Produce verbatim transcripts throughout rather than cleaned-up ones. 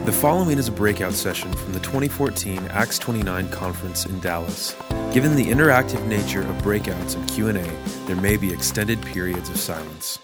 The following is a breakout session from the twenty fourteen Acts twenty-nine conference in Dallas. Given the interactive nature of breakouts and Q and A, there may be extended periods of silence.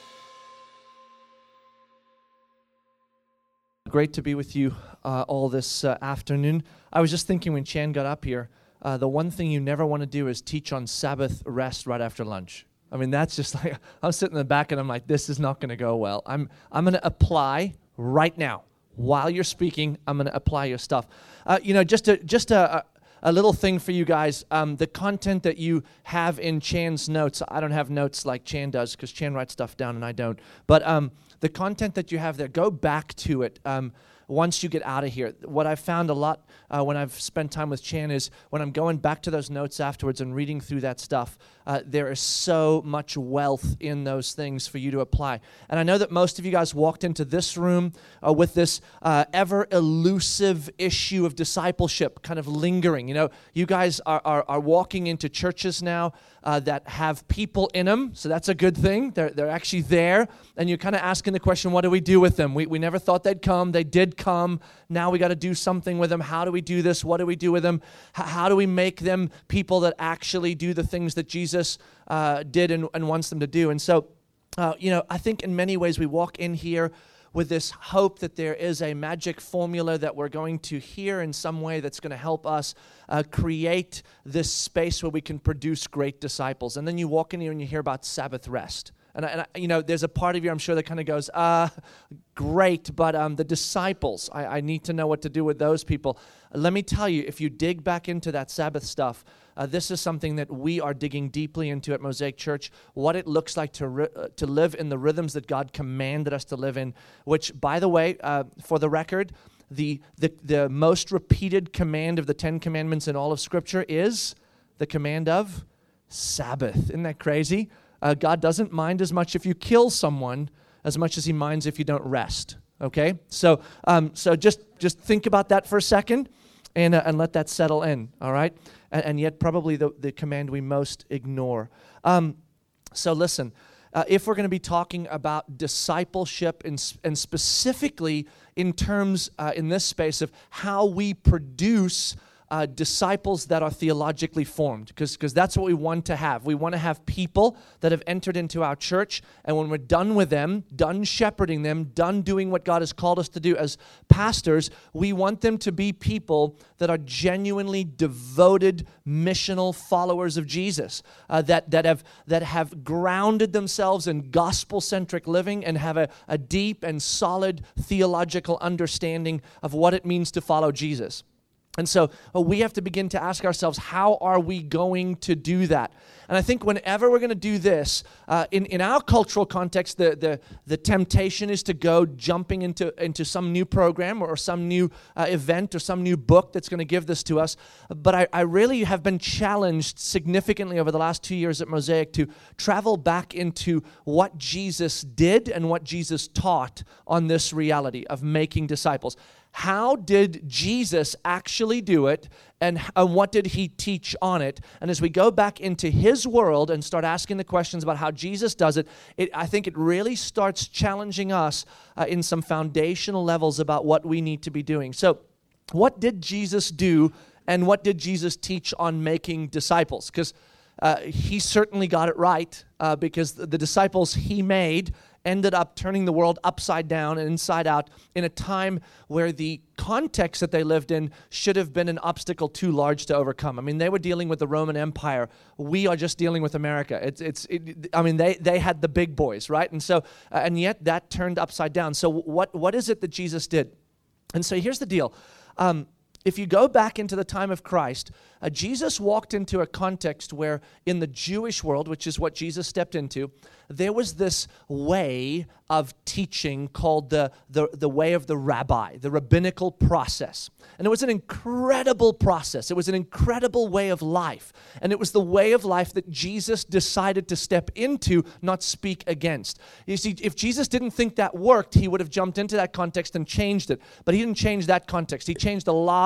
Great to be with you uh, all this uh, afternoon. I was just thinking when Chan got up here, uh, the one thing you never want to do is teach on Sabbath rest right after lunch. I mean, that's just like, I'm sitting in the back and I'm like, this is not going to go well. I'm I'm going to apply right now. While you're speaking, I'm going to apply your stuff. Uh, you know, just a, just a, a little thing for you guys. Um, the content that you have in Chan's notes, I don't have notes like Chan does because Chan writes stuff down and I don't. But um, the content that you have there, go back to it um, once you get out of here. What I've found a lot uh, when I've spent time with Chan is when I'm going back to those notes afterwards and reading through that stuff, uh, there is so much wealth in those things for you to apply. And I know that most of you guys walked into this room uh, with this uh, ever elusive issue of discipleship kind of lingering. You know, you guys are, are, are walking into churches now uh, that have people in them, so that's a good thing. They're, they're actually there, and you're kind of asking the question, what do we do with them? We, we never thought they'd come. They did come. Now we got to do something with them. How do we do this? What do we do with them? H- how do we make them people that actually do the things that Jesus uh, did and, and wants them to do? And so, uh, you know, I think in many ways we walk in here with this hope that there is a magic formula that we're going to hear in some way that's going to help us uh, create this space where we can produce great disciples. And then you walk in here and you hear about Sabbath rest. And, I, and I, you know, there's a part of you, I'm sure, that kind of goes, uh, great, but um, the disciples, I, I need to know what to do with those people. Let me tell you, if you dig back into that Sabbath stuff, uh, this is something that we are digging deeply into at Mosaic Church, what it looks like to ri- uh, to live in the rhythms that God commanded us to live in, which, by the way, uh, for the record, the, the, the most repeated command of the Ten Commandments in all of Scripture is the command of Sabbath. Isn't that crazy? Uh, God doesn't mind as much if you kill someone as much as he minds if you don't rest, okay? So um, so just just think about that for a second and uh, and let that settle in, all right? And, and yet probably the, the command we most ignore. Um, so listen, uh, if we're going to be talking about discipleship and, and specifically in terms uh, in this space of how we produce Uh, disciples that are theologically formed, because because that's what we want to have. We want to have people that have entered into our church, and when we're done with them, done shepherding them, done doing what God has called us to do as pastors, we want them to be people that are genuinely devoted, missional followers of Jesus, uh, that that have that have grounded themselves in gospel-centric living and have a, a deep and solid theological understanding of what it means to follow Jesus. And so uh, we have to begin to ask ourselves, how are we going to do that? And I think whenever we're going to do this, uh, in, in our cultural context, the, the, the temptation is to go jumping into, into some new program or some new uh, event or some new book that's going to give this to us. But I, I really have been challenged significantly over the last two years at Mosaic to travel back into what Jesus did and what Jesus taught on this reality of making disciples. How did Jesus actually do it, and, and what did he teach on it? And as we go back into his world and start asking the questions about how Jesus does it, it I think it really starts challenging us uh, in some foundational levels about what we need to be doing. So what did Jesus do, and what did Jesus teach on making disciples? Because uh, he certainly got it right, uh, because the, the disciples he made ended up turning the world upside down and inside out in a time where the context that they lived in should have been an obstacle too large to overcome. I mean, they were dealing with the Roman Empire. We are just dealing with America. It's, it's. It, I mean, they they had the big boys, right? And so, uh, and yet that turned upside down. So, what what is it that Jesus did? And so, here's the deal. Um, If you go back into the time of Christ, uh, Jesus walked into a context where in the Jewish world, which is what Jesus stepped into, there was this way of teaching called the, the, the way of the rabbi, the rabbinical process. And it was an incredible process. It was an incredible way of life. And it was the way of life that Jesus decided to step into, not speak against. You see, if Jesus didn't think that worked, he would have jumped into that context and changed it. But he didn't change that context. He changed a lot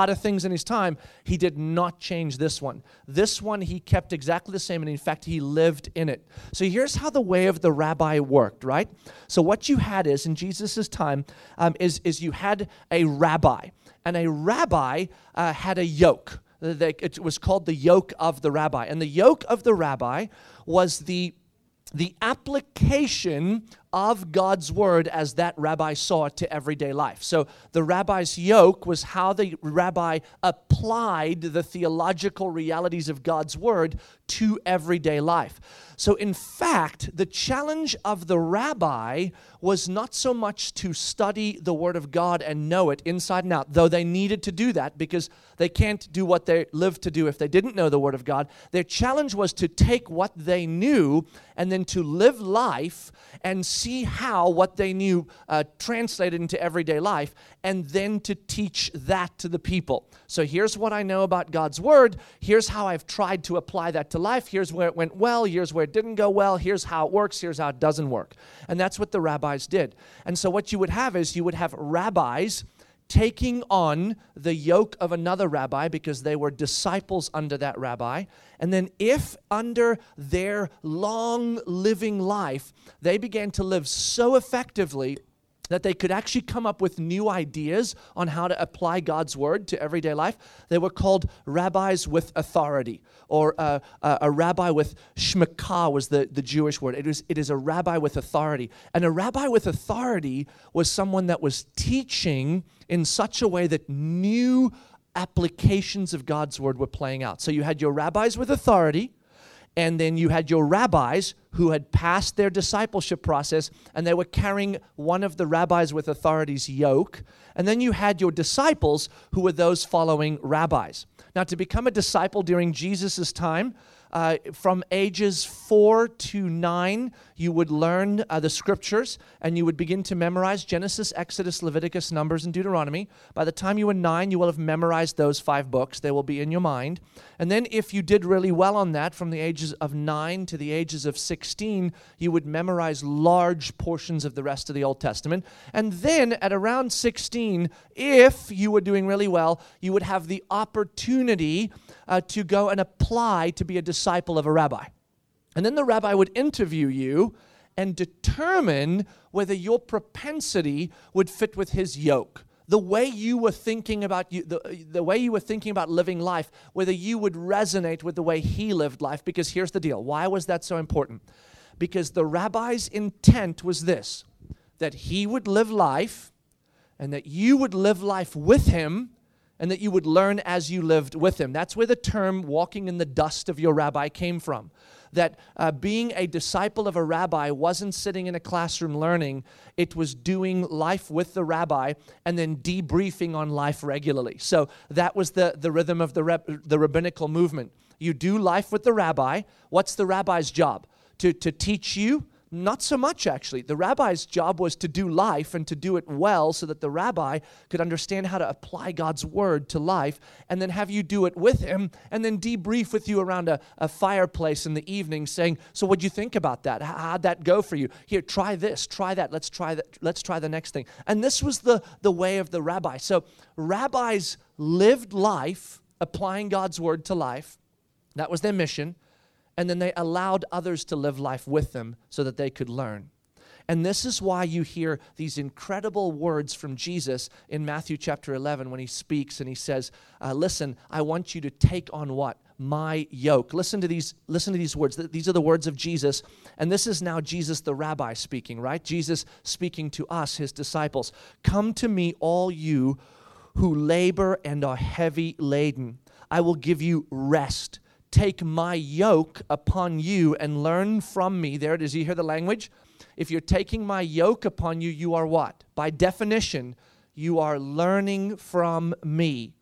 lot of things in his time, he did not change this one. This one he kept exactly the same, and in fact, he lived in it. So here's how the way of the rabbi worked, right? So what you had is, in Jesus' time, um, is, is you had a rabbi, and a rabbi uh, had a yoke. It was called the yoke of the rabbi. And the yoke of the rabbi was the, the application of God's word as that rabbi saw it to everyday life. So the rabbi's yoke was how the rabbi applied the theological realities of God's word to everyday life. So in fact, the challenge of the rabbi was not so much to study the word of God and know it inside and out, though they needed to do that because they can't do what they live to do if they didn't know the word of God. Their challenge was to take what they knew and then to live life and see how what they knew uh, translated into everyday life, and then to teach that to the people. So here's what I know about God's word. Here's how I've tried to apply that to life. Here's where it went well. Here's where it didn't go well. Here's how it works. Here's how it doesn't work. And that's what the rabbis did. And so what you would have is you would have rabbis taking on the yoke of another rabbi because they were disciples under that rabbi. And then if under their long living life, they began to live so effectively that they could actually come up with new ideas on how to apply God's word to everyday life, they were called rabbis with authority, or uh, a, a rabbi with shmekah was the, the Jewish word. It is, it is a rabbi with authority. And a rabbi with authority was someone that was teaching in such a way that new applications of God's word were playing out. So you had your rabbis with authority, and then you had your rabbis who had passed their discipleship process, and they were carrying one of the rabbis with authority's yoke. And then you had your disciples who were those following rabbis. Now, to become a disciple during Jesus' time, uh, from ages four to nine, you would learn uh, the scriptures, and you would begin to memorize Genesis, Exodus, Leviticus, Numbers, and Deuteronomy. By the time you were nine, you will have memorized those five books. They will be in your mind. And then if you did really well on that, from the ages of nine to the ages of sixteen, you would memorize large portions of the rest of the Old Testament. And then at around sixteen, if you were doing really well, you would have the opportunity uh, to go and apply to be a disciple of a rabbi. And then the rabbi would interview you and determine whether your propensity would fit with his yoke. The way you were thinking about you, the, the way you were thinking about living life, whether you would resonate with the way he lived life. Because here's the deal. Why was that so important? Because the rabbi's intent was this, that he would live life and that you would live life with him, and that you would learn as you lived with him. That's where the term walking in the dust of your rabbi came from. That uh, being a disciple of a rabbi wasn't sitting in a classroom learning, it was doing life with the rabbi and then debriefing on life regularly. So that was the, the rhythm of the, reb, the rabbinical movement. You do life with the rabbi. What's the rabbi's job? To, to teach you? Not so much, actually. The rabbi's job was to do life and to do it well so that the rabbi could understand how to apply God's word to life, and then have you do it with him and then debrief with you around a, a fireplace in the evening saying, so what'd you think about that? How'd that go for you? Here, try this, try that, let's try that, let's try the next thing. And this was the, the way of the rabbi. So rabbis lived life, applying God's word to life. That was their mission. And then they allowed others to live life with them so that they could learn. And this is why you hear these incredible words from Jesus in Matthew chapter eleven when he speaks and he says, uh, listen, I want you to take on what? My yoke. Listen to these, listen to these words. These are the words of Jesus. And this is now Jesus the rabbi speaking, right? Jesus speaking to us, his disciples. Come to me, all you who labor and are heavy laden. I will give you rest. Take my yoke upon you and learn from me. There it is. You hear the language? If you're taking my yoke upon you, you are what? By definition, you are learning from me.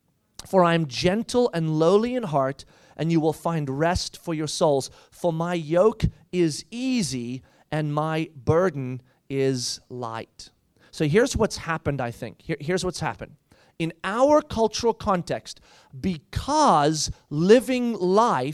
For I am gentle and lowly in heart, and you will find rest for your souls. For my yoke is easy, and my burden is light. So here's what's happened, I think. Here, here's what's happened. In our cultural context, because living life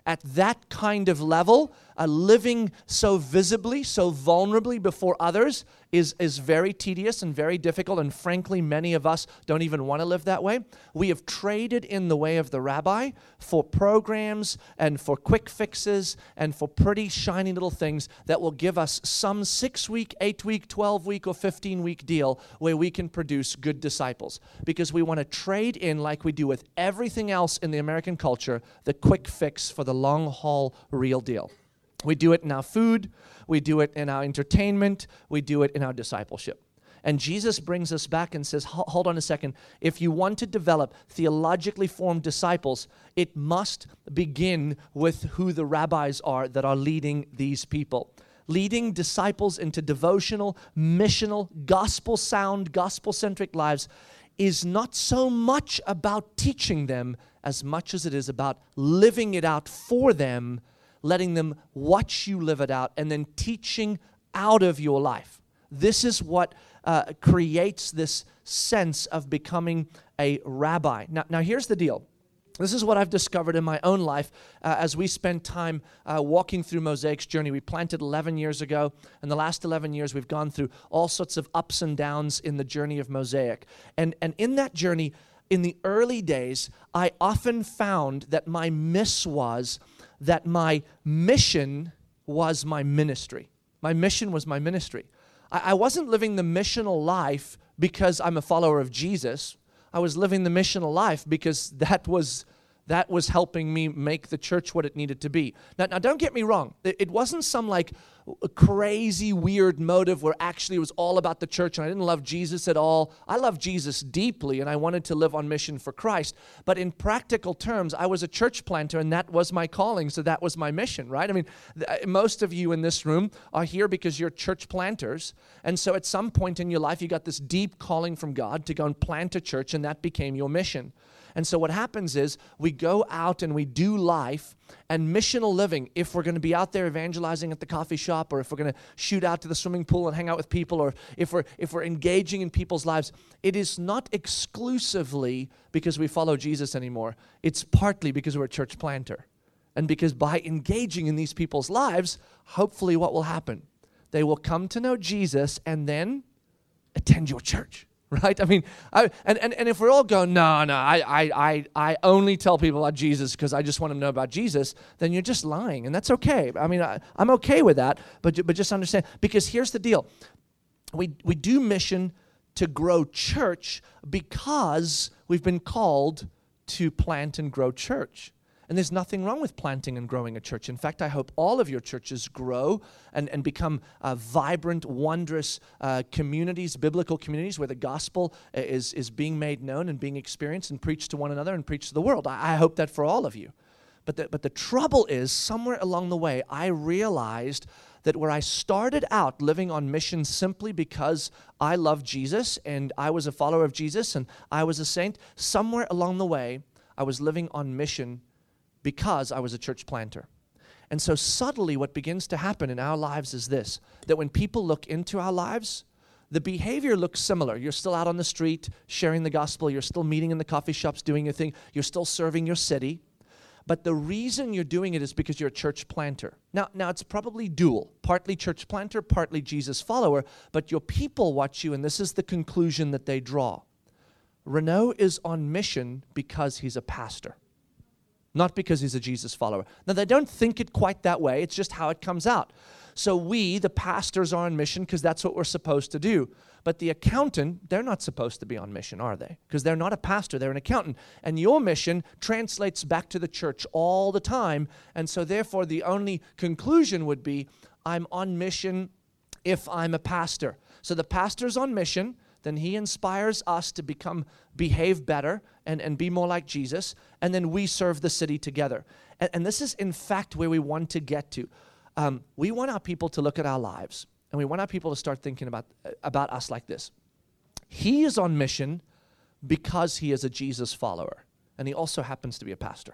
at that kind of level, uh, living so visibly, so vulnerably before others is, is very tedious and very difficult, and frankly, many of us don't even want to live that way. We have traded in the way of the rabbi for programs and for quick fixes and for pretty shiny little things that will give us some six-week, eight-week, twelve-week, or fifteen-week deal where we can produce good disciples. Because we want to trade in, like we do with everything else in the American culture, the quick fix for the long-haul real deal. We do it in our food, we do it in our entertainment, we do it in our discipleship. And Jesus brings us back and says, hold on a second, if you want to develop theologically formed disciples, it must begin with who the rabbis are that are leading these people. Leading disciples into devotional, missional, gospel-sound, gospel-centric lives is not so much about teaching them as much as it is about living it out for them, letting them watch you live it out, and then teaching out of your life. This is what uh, creates this sense of becoming a rabbi. Now, now here's the deal. This is what I've discovered in my own life uh, as we spend time uh, walking through Mosaic's journey. We planted eleven years ago, and the last eleven years we've gone through all sorts of ups and downs in the journey of Mosaic. And, and in that journey, in the early days, I often found that my miss was that my mission was my ministry. My mission was my ministry. I, I wasn't living the missional life because I'm a follower of Jesus. I was living the missional life because that was that was helping me make the church what it needed to be. Now, now don't get me wrong. It, it wasn't some like crazy, weird motive where actually it was all about the church and I didn't love Jesus at all. I loved Jesus deeply and I wanted to live on mission for Christ. But in practical terms, I was a church planter and that was my calling, so that was my mission, right? I mean, th- most of you in this room are here because you're church planters. And so at some point in your life, you got this deep calling from God to go and plant a church, and that became your mission. And so what happens is we go out and we do life, and missional living, if we're going to be out there evangelizing at the coffee shop, or if we're going to shoot out to the swimming pool and hang out with people, or if we're if we're engaging in people's lives, it is not exclusively because we follow Jesus anymore. It's partly because we're a church planter. And because by engaging in these people's lives, hopefully what will happen? They will come to know Jesus and then attend your church. Right? I mean, I, and, and, and if we're all going, no, no, I, I, I, I only tell people about Jesus because I just want them to know about Jesus, then you're just lying, and that's okay. I mean, I, I'm okay with that, but, but just understand, because here's the deal. We, we do mission to grow church because we've been called to plant and grow church. And there's nothing wrong with planting and growing a church. In fact, I hope all of your churches grow and, and become uh, vibrant, wondrous uh, communities, biblical communities where the gospel is, is being made known and being experienced and preached to one another and preached to the world. I, I hope that for all of you. But the, but the trouble is, somewhere along the way, I realized that where I started out living on mission simply because I loved Jesus and I was a follower of Jesus and I was a saint, somewhere along the way, I was living on mission because I was a church planter. And so subtly what begins to happen in our lives is this, that when people look into our lives, the behavior looks similar. You're still out on the street sharing the gospel. You're still meeting in the coffee shops doing your thing. You're still serving your city. But the reason you're doing it is because you're a church planter. Now, now it's probably dual, partly church planter, partly Jesus follower, but your people watch you, and this is the conclusion that they draw. Renaud is on mission because he's a pastor, not because he's a Jesus follower. Now, they don't think it quite that way. It's just how it comes out. So we, the pastors, are on mission because that's what we're supposed to do. But the accountant, they're not supposed to be on mission, are they? Because they're not a pastor, they're an accountant. And your mission translates back to the church all the time. And so therefore, the only conclusion would be, I'm on mission if I'm a pastor. So the pastor's on mission, then he inspires us to become, behave better and, and be more like Jesus, and then we serve the city together. And, and this is, in fact, where we want to get to. Um, we want our people to look at our lives, and we want our people to start thinking about, about us like this. He is on mission because he is a Jesus follower, and he also happens to be a pastor.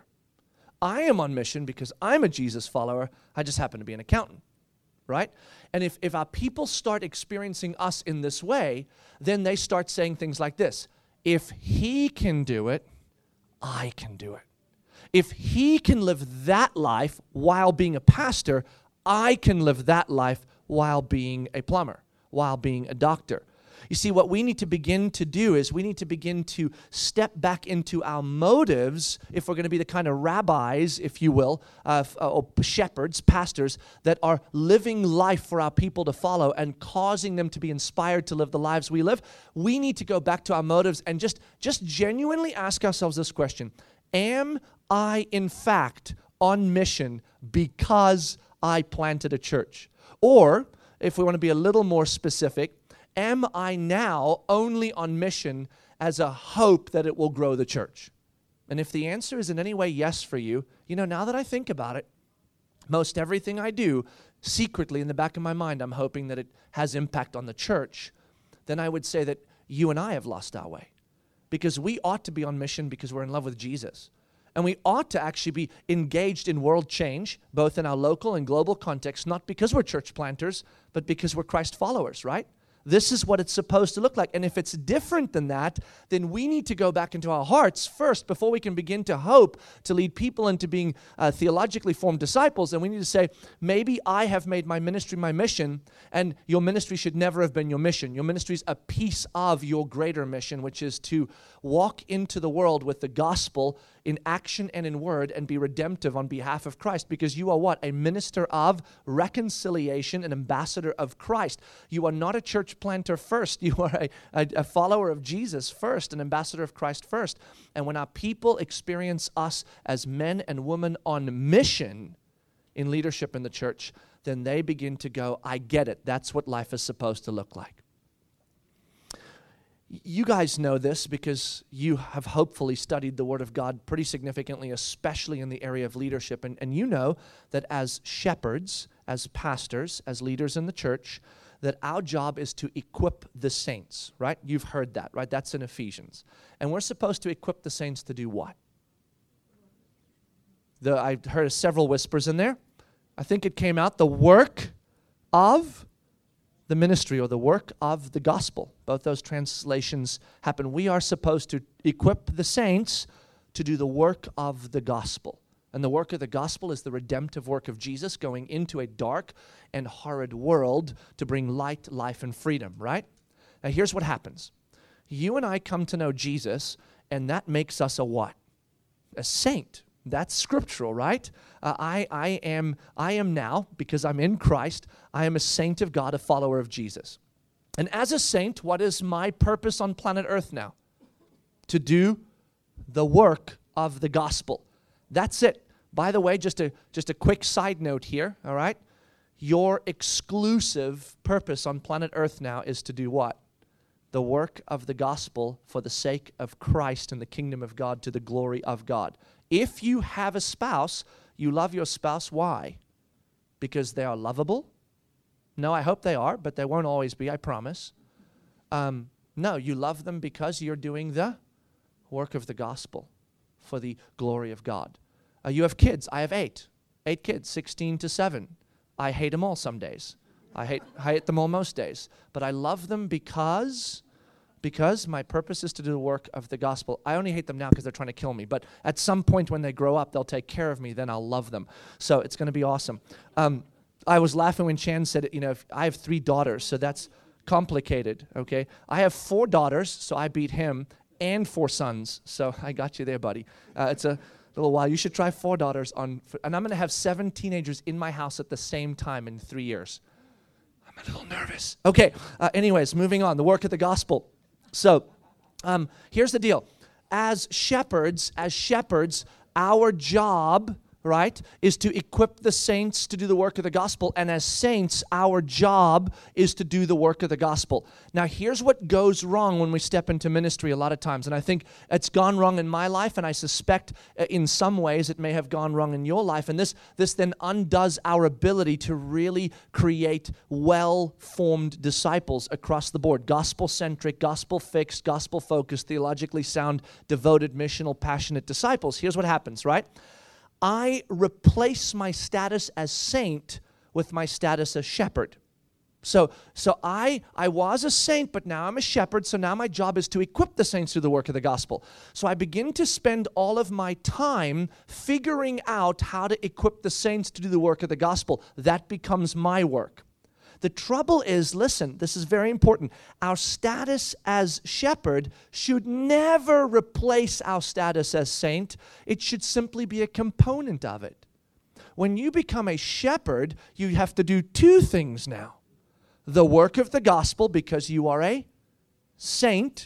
I am on mission because I'm a Jesus follower. I just happen to be an accountant. Right? And if, if our people start experiencing us in this way, then they start saying things like this. If he can do it, I can do it. If he can live that life while being a pastor, I can live that life while being a plumber, while being a doctor. You see, what we need to begin to do is we need to begin to step back into our motives if we're going to be the kind of rabbis, if you will, uh, or shepherds, pastors, that are living life for our people to follow and causing them to be inspired to live the lives we live. We need to go back to our motives and just, just genuinely ask ourselves this question. Am I, in fact, on mission because I planted a church? Or, if we want to be a little more specific, am I now only on mission as a hope that it will grow the church? And if the answer is in any way yes for you, you know, now that I think about it, most everything I do, secretly in the back of my mind, I'm hoping that it has impact on the church, then I would say that you and I have lost our way. Because we ought to be on mission because we're in love with Jesus. And we ought to actually be engaged in world change, both in our local and global context, not because we're church planters, but because we're Christ followers, right? This is what it's supposed to look like. And if it's different than that, then we need to go back into our hearts first before we can begin to hope to lead people into being uh, theologically formed disciples. And we need to say, maybe I have made my ministry my mission, and your ministry should never have been your mission. Your ministry is a piece of your greater mission, which is to walk into the world with the gospel in action and in word and be redemptive on behalf of Christ, because you are what? A minister of reconciliation, an ambassador of Christ. You are not a church planter first. You are a, a, a follower of Jesus first, an ambassador of Christ first. And when our people experience us as men and women on mission in leadership in the church, then they begin to go, I get it. That's what life is supposed to look like. You guys know this because you have hopefully studied the Word of God pretty significantly, especially in the area of leadership. And, and you know that as shepherds, as pastors, as leaders in the church, that our job is to equip the saints, right? You've heard that, right? That's in Ephesians. And we're supposed to equip the saints to do what? The, I heard several whispers in there. I think it came out, the work of the ministry or the work of the gospel. Both those translations happen. We are supposed to equip the saints to do the work of the gospel. And the work of the gospel is the redemptive work of Jesus going into a dark and horrid world to bring light, life, and freedom, right? Now here's what happens. You and I come to know Jesus, and that makes us a what? A saint. That's scriptural, right? Uh, I, I am I am now, because I'm in Christ, I am a saint of God, a follower of Jesus. And as a saint, what is my purpose on planet Earth now? To do the work of the gospel. That's it. By the way, just a, just a quick side note here, all right? Your exclusive purpose on planet Earth now is to do what? The work of the gospel for the sake of Christ and the kingdom of God, to the glory of God. If you have a spouse, you love your spouse. Why? Because they are lovable? No, I hope they are, but they won't always be, I promise. Um, no, you love them because you're doing the work of the gospel for the glory of God. Uh, you have kids. I have eight. Eight kids, sixteen to seven. I hate them all some days. I hate, I hate them all most days. But I love them because... Because my purpose is to do the work of the gospel. I only hate them now because they're trying to kill me. But at some point when they grow up, they'll take care of me. Then I'll love them. So it's going to be awesome. Um, I was laughing when Chan said, you know, if I have three daughters, so that's complicated, okay? I have four daughters, so I beat him, and four sons. So I got you there, buddy. Uh, it's a little while. You should try four daughters on, and I'm going to have seven teenagers in my house at the same time in three years. I'm a little nervous. Okay, uh, anyways, moving on. The work of the gospel. So, um, here's the deal. As shepherds, as shepherds, our job, right, is to equip the saints to do the work of the gospel. And as saints, our job is to do the work of the gospel. Now, here's what goes wrong when we step into ministry a lot of times. And I think it's gone wrong in my life, and I suspect uh, in some ways it may have gone wrong in your life. And this, this then undoes our ability to really create well-formed disciples across the board. Gospel-centric, gospel-fixed, gospel-focused, theologically sound, devoted, missional, passionate disciples. Here's what happens, right? I replace my status as saint with my status as shepherd. So so I I was a saint, but now I'm a shepherd, so now my job is to equip the saints through the work of the gospel. So I begin to spend all of my time figuring out how to equip the saints to do the work of the gospel. That becomes my work. The trouble is, listen, this is very important. Our status as shepherd should never replace our status as saint. It should simply be a component of it. When you become a shepherd, you have to do two things now. The work of the gospel, because you are a saint,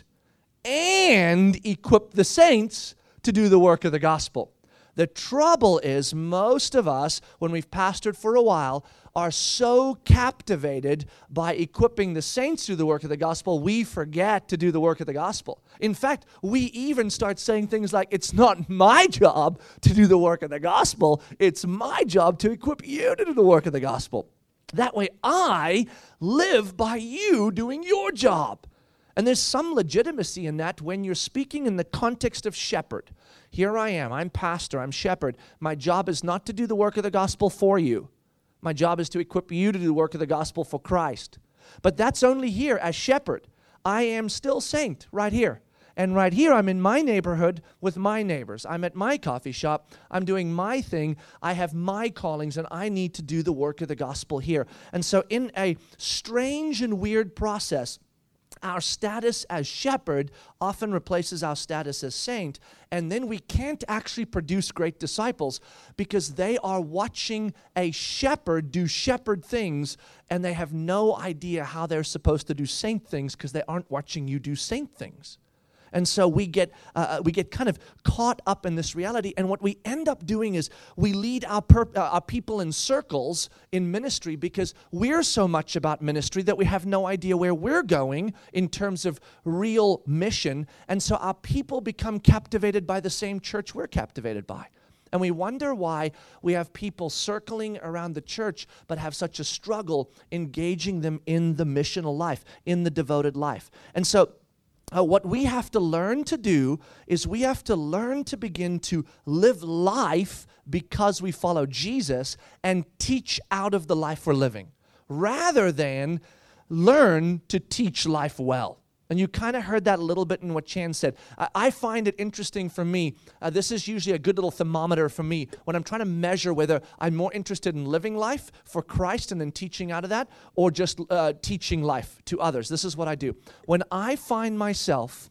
and equip the saints to do the work of the gospel. The trouble is, most of us, when we've pastored for a while, are so captivated by equipping the saints to do the work of the gospel, we forget to do the work of the gospel. In fact, we even start saying things like, it's not my job to do the work of the gospel, it's my job to equip you to do the work of the gospel. That way I live by you doing your job. And there's some legitimacy in that when you're speaking in the context of shepherd. Here I am, I'm pastor, I'm shepherd. My job is not to do the work of the gospel for you. My job is to equip you to do the work of the gospel for Christ. But that's only here as shepherd. I am still saint right here. And right here, I'm in my neighborhood with my neighbors. I'm at my coffee shop. I'm doing my thing. I have my callings, and I need to do the work of the gospel here. And so in a strange and weird process, our status as shepherd often replaces our status as saint, and then we can't actually produce great disciples because they are watching a shepherd do shepherd things, and they have no idea how they're supposed to do saint things because they aren't watching you do saint things. And so we get uh, we get kind of caught up in this reality, and what we end up doing is we lead our, per- uh, our people in circles in ministry because we're so much about ministry that we have no idea where we're going in terms of real mission, and so our people become captivated by the same church we're captivated by. And we wonder why we have people circling around the church but have such a struggle engaging them in the missional life, in the devoted life. And so Uh, what we have to learn to do is we have to learn to begin to live life because we follow Jesus and teach out of the life we're living, rather than learn to teach life well. And you kind of heard that a little bit in what Chan said. I, I find it interesting for me. Uh, this is usually a good little thermometer for me when I'm trying to measure whether I'm more interested in living life for Christ and then teaching out of that, or just uh, teaching life to others. This is what I do. When I find myself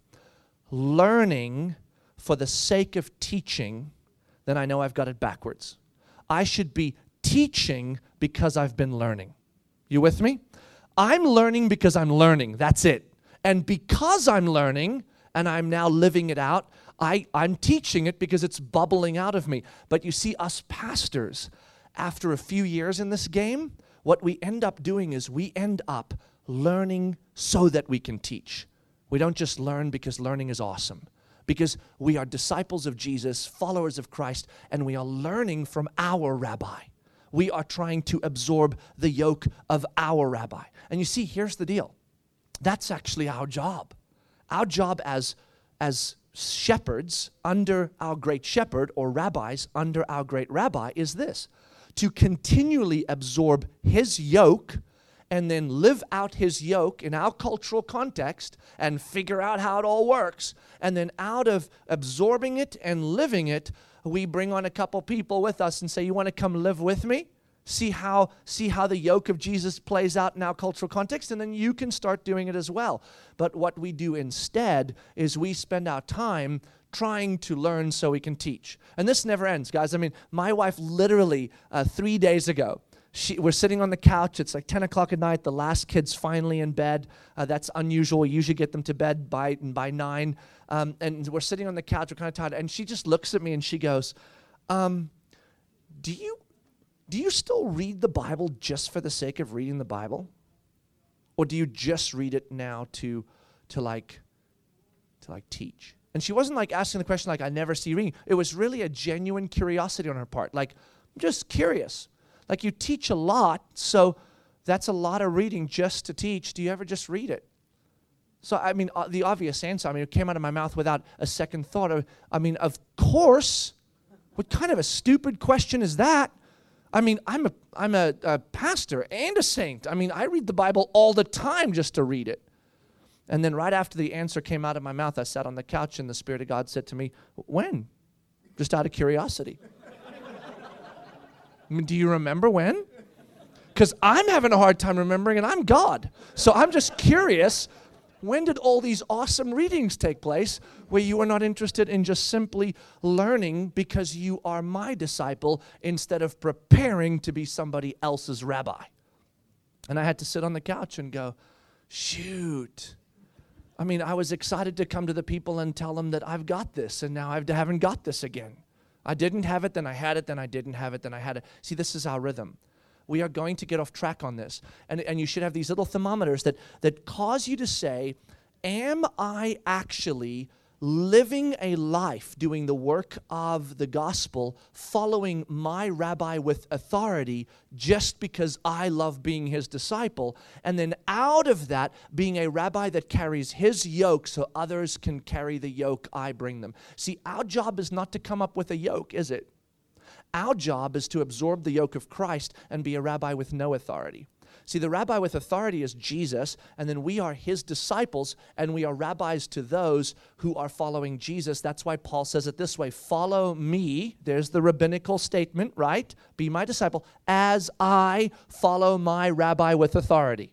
learning for the sake of teaching, then I know I've got it backwards. I should be teaching because I've been learning. You with me? I'm learning because I'm learning. That's it. And because I'm learning, and I'm now living it out, I, I'm teaching it because it's bubbling out of me. But you see, us pastors, after a few years in this game, what we end up doing is we end up learning so that we can teach. We don't just learn because learning is awesome. Because we are disciples of Jesus, followers of Christ, and we are learning from our rabbi. We are trying to absorb the yoke of our rabbi. And you see, here's the deal. That's actually our job. Our job as, as shepherds under our great shepherd, or rabbis under our great rabbi, is this: to continually absorb his yoke and then live out his yoke in our cultural context and figure out how it all works. And then out of absorbing it and living it, we bring on a couple people with us and say, you want to come live with me? See how see how the yoke of Jesus plays out in our cultural context, and then you can start doing it as well. But what we do instead is we spend our time trying to learn so we can teach. And this never ends, guys. I mean, my wife literally uh, three days ago, she, we're sitting on the couch. It's like ten o'clock at night. The last kid's finally in bed. Uh, that's unusual. We usually get them to bed by, by nine. Um, and we're sitting on the couch. We're kind of tired. And she just looks at me and she goes, um, do you... Do you still read the Bible just for the sake of reading the Bible? Or do you just read it now to to like to like teach? And she wasn't like asking the question like, I never see you reading. It was really a genuine curiosity on her part. Like, I'm just curious. Like, you teach a lot, so that's a lot of reading just to teach. Do you ever just read it? So, I mean, uh, the obvious answer, I mean, it came out of my mouth without a second thought. Of, I mean, of course. What kind of a stupid question is that? I mean, I'm a I'm a, a pastor and a saint. I mean, I read the Bible all the time just to read it. And then right after the answer came out of my mouth, I sat on the couch and the Spirit of God said to me, when? Just out of curiosity. I mean, do you remember when? Because I'm having a hard time remembering and I'm God. So I'm just curious, when did all these awesome readings take place where you are not interested in just simply learning because you are my disciple instead of preparing to be somebody else's rabbi? And I had to sit on the couch and go, shoot. I mean, I was excited to come to the people and tell them that I've got this, and now I haven't got this again. I didn't have it, then I had it, then I didn't have it, then I had it. See, this is our rhythm. We are going to get off track on this. And, and you should have these little thermometers that, that cause you to say, am I actually living a life doing the work of the gospel, following my rabbi with authority just because I love being his disciple, and then out of that, being a rabbi that carries his yoke so others can carry the yoke I bring them. See, our job is not to come up with a yoke, is it? Our job is to absorb the yoke of Christ and be a rabbi with no authority. See, the rabbi with authority is Jesus, and then we are his disciples, and we are rabbis to those who are following Jesus. That's why Paul says it this way, follow me, there's the rabbinical statement, right? Be my disciple, as I follow my rabbi with authority.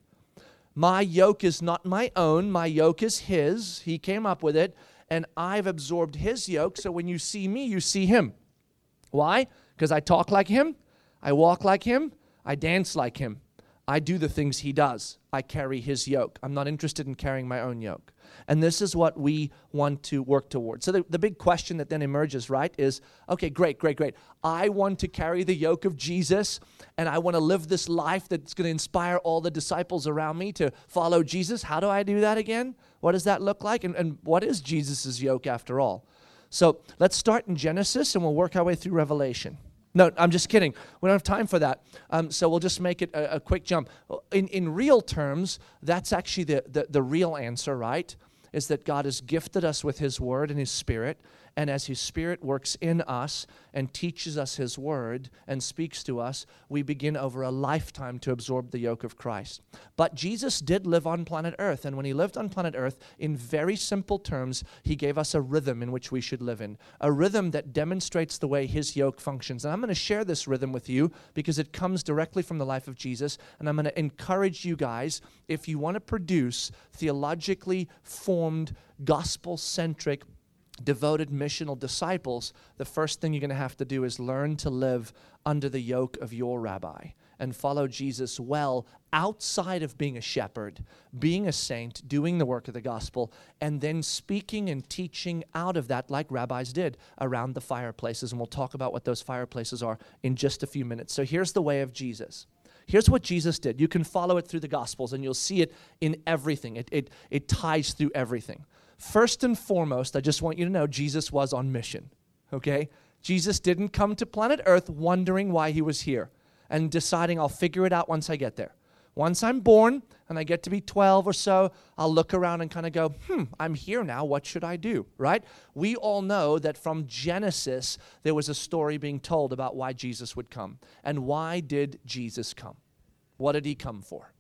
My yoke is not my own, my yoke is his. He came up with it, and I've absorbed his yoke, so when you see me, you see him. Why? Because I talk like him, I walk like him, I dance like him. I do the things he does. I carry his yoke. I'm not interested in carrying my own yoke. And this is what we want to work towards. So the, the big question that then emerges, right, is, okay, great, great, great. I want to carry the yoke of Jesus, and I want to live this life that's going to inspire all the disciples around me to follow Jesus. How do I do that again? What does that look like? And, and what is Jesus' yoke after all? So let's start in Genesis, and we'll work our way through Revelation. No, I'm just kidding. We don't have time for that. Um, so we'll just make it a, a quick jump. In in real terms, that's actually the, the, the real answer, right? Is that God has gifted us with his word and his spirit. And as his spirit works in us and teaches us his word and speaks to us, we begin over a lifetime to absorb the yoke of Christ. But Jesus did live on planet Earth. And when he lived on planet Earth, in very simple terms, he gave us a rhythm in which we should live in. A rhythm that demonstrates the way his yoke functions. And I'm going to share this rhythm with you because it comes directly from the life of Jesus. And I'm going to encourage you guys, if you want to produce theologically formed, gospel-centric, devoted missional disciples, the first thing you're going to have to do is learn to live under the yoke of your rabbi and follow Jesus well outside of being a shepherd, being a saint, doing the work of the gospel, and then speaking and teaching out of that like rabbis did around the fireplaces. And we'll talk about what those fireplaces are in just a few minutes. So here's the way of Jesus. Here's what Jesus did. You can follow it through the Gospels, and you'll see it in everything. It, it, it ties through everything. First and foremost, I just want you to know Jesus was on mission, okay? Jesus didn't come to planet Earth wondering why he was here and deciding I'll figure it out once I get there. Once I'm born and I get to be twelve or so, I'll look around and kind of go, hmm, I'm here now, what should I do, right? We all know that from Genesis, there was a story being told about why Jesus would come. And why did Jesus come? What did he come for?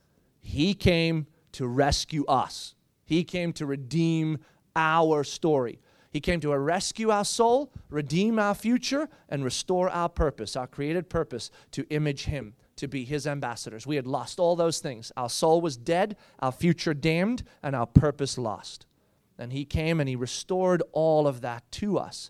He came to rescue us. He came to redeem our story. He came to rescue our soul, redeem our future, and restore our purpose, our created purpose, to image him, to be his ambassadors. We had lost all those things. Our soul was dead, our future damned, and our purpose lost. And he came and he restored all of that to us.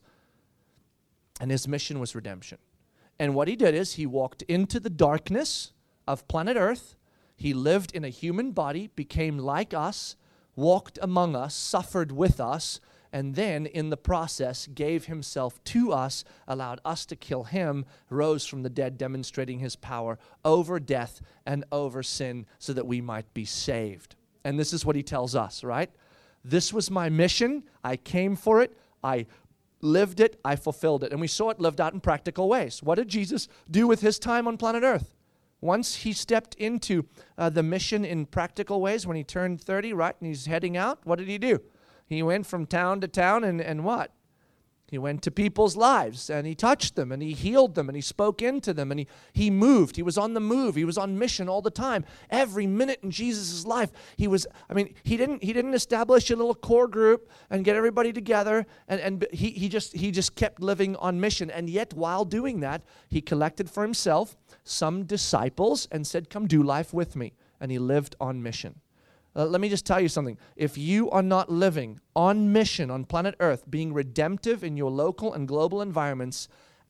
And his mission was redemption. And what he did is he walked into the darkness of planet Earth. He lived in a human body, became like us, walked among us, suffered with us, and then in the process gave himself to us, allowed us to kill him, rose from the dead, demonstrating his power over death and over sin so that we might be saved. And this is what he tells us, right? This was my mission. I came for it. I lived it. I fulfilled it. And we saw it lived out in practical ways. What did Jesus do with his time on planet Earth? Once he stepped into uh, the mission in practical ways when he turned thirty, right, and he's heading out, what did he do? He went from town to town and, and what? He went to people's lives, and he touched them, and he healed them, and he spoke into them, and he, he moved. He was on the move. He was on mission all the time. Every minute in Jesus' life, he was, I mean, he didn't he didn't establish a little core group and get everybody together, and, and he, he, just, he just kept living on mission. And yet, while doing that, he collected for himself some disciples and said, come do life with me. And he lived on mission. Uh, let me just tell you something. If you are not living on mission on planet Earth, being redemptive in your local and global environments,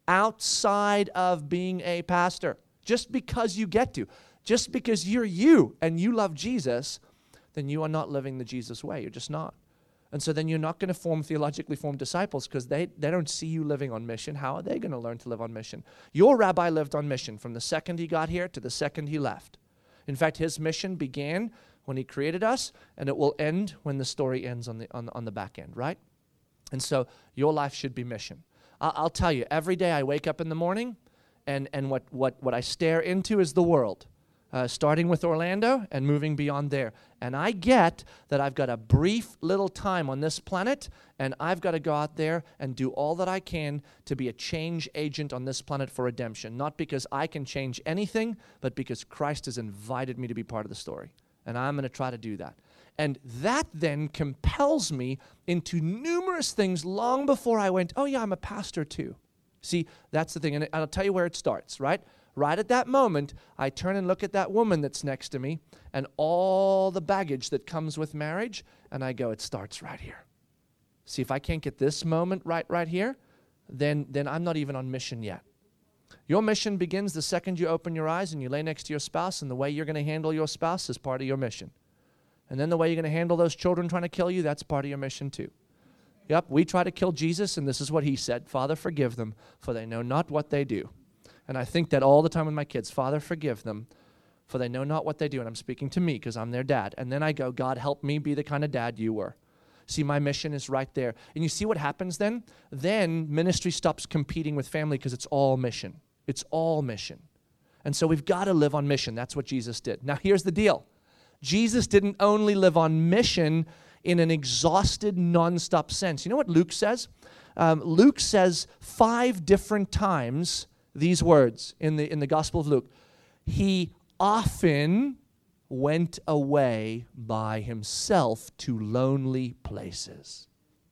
outside of being a pastor, just because you get to, just because you're you and you love Jesus, then you are not living the Jesus way. You're just not. And so then you're not going to form theologically formed disciples because they, they don't see you living on mission. How are they going to learn to live on mission? Your rabbi lived on mission from the second he got here to the second he left. In fact, his mission began when he created us, and it will end when the story ends on the on, on the back end, right? And so your life should be mission. I'll, I'll tell you, every day I wake up in the morning, and, and what, what, what I stare into is the world, uh, starting with Orlando and moving beyond there. And I get that I've got a brief little time on this planet, and I've got to go out there and do all that I can to be a change agent on this planet for redemption, not because I can change anything, but because Christ has invited me to be part of the story. And I'm going to try to do that. And that then compels me into numerous things long before I went, oh yeah, I'm a pastor too. See, that's the thing. And I'll tell you where it starts, right? Right at that moment, I turn and look at that woman that's next to me and all the baggage that comes with marriage, and I go, it starts right here. See, if I can't get this moment right right here, then, then I'm not even on mission yet. Your mission begins the second you open your eyes and you lay next to your spouse, and the way you're going to handle your spouse is part of your mission. And then the way you're going to handle those children trying to kill you, that's part of your mission too. Yep, we try to kill Jesus, and this is what he said, Father, forgive them, for they know not what they do. And I think that all the time with my kids, Father, forgive them, for they know not what they do. And I'm speaking to me because I'm their dad. And then I go, God, help me be the kind of dad you were. See, my mission is right there. And you see what happens then? Then ministry stops competing with family because it's all mission. It's all mission. And so we've got to live on mission. That's what Jesus did. Now, here's the deal. Jesus didn't only live on mission in an exhausted, nonstop sense. You know what Luke says? Um, Luke says five different times these words in the, in the Gospel of Luke. He often went away by himself to lonely places.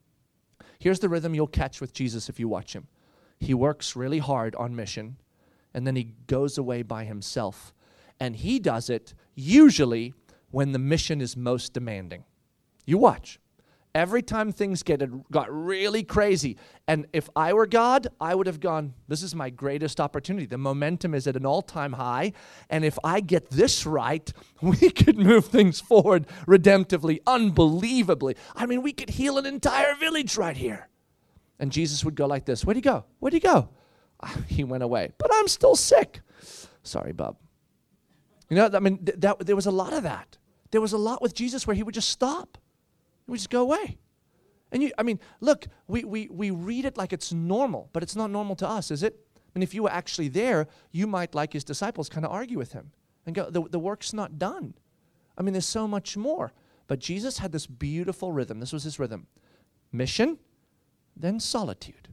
Here's the rhythm you'll catch with Jesus if you watch him. He works really hard on mission, and then he goes away by himself. And he does it usually when the mission is most demanding. You watch. Every time things get got really crazy, and if I were God, I would have gone, this is my greatest opportunity. The momentum is at an all-time high, and if I get this right, we could move things forward redemptively, unbelievably. I mean, we could heal an entire village right here. And Jesus would go like this, where'd he go? Where'd he go? He went away, but I'm still sick. Sorry, bub. You know, I mean, th- that there was a lot of that. There was a lot with Jesus where he would just stop. We just go away. And you, I mean, look, we, we, we read it like it's normal, but it's not normal to us, is it? I mean, if you were actually there, you might, like his disciples, kind of argue with him and go, the, the work's not done. I mean, there's so much more. But Jesus had this beautiful rhythm. This was his rhythm. Mission, then solitude.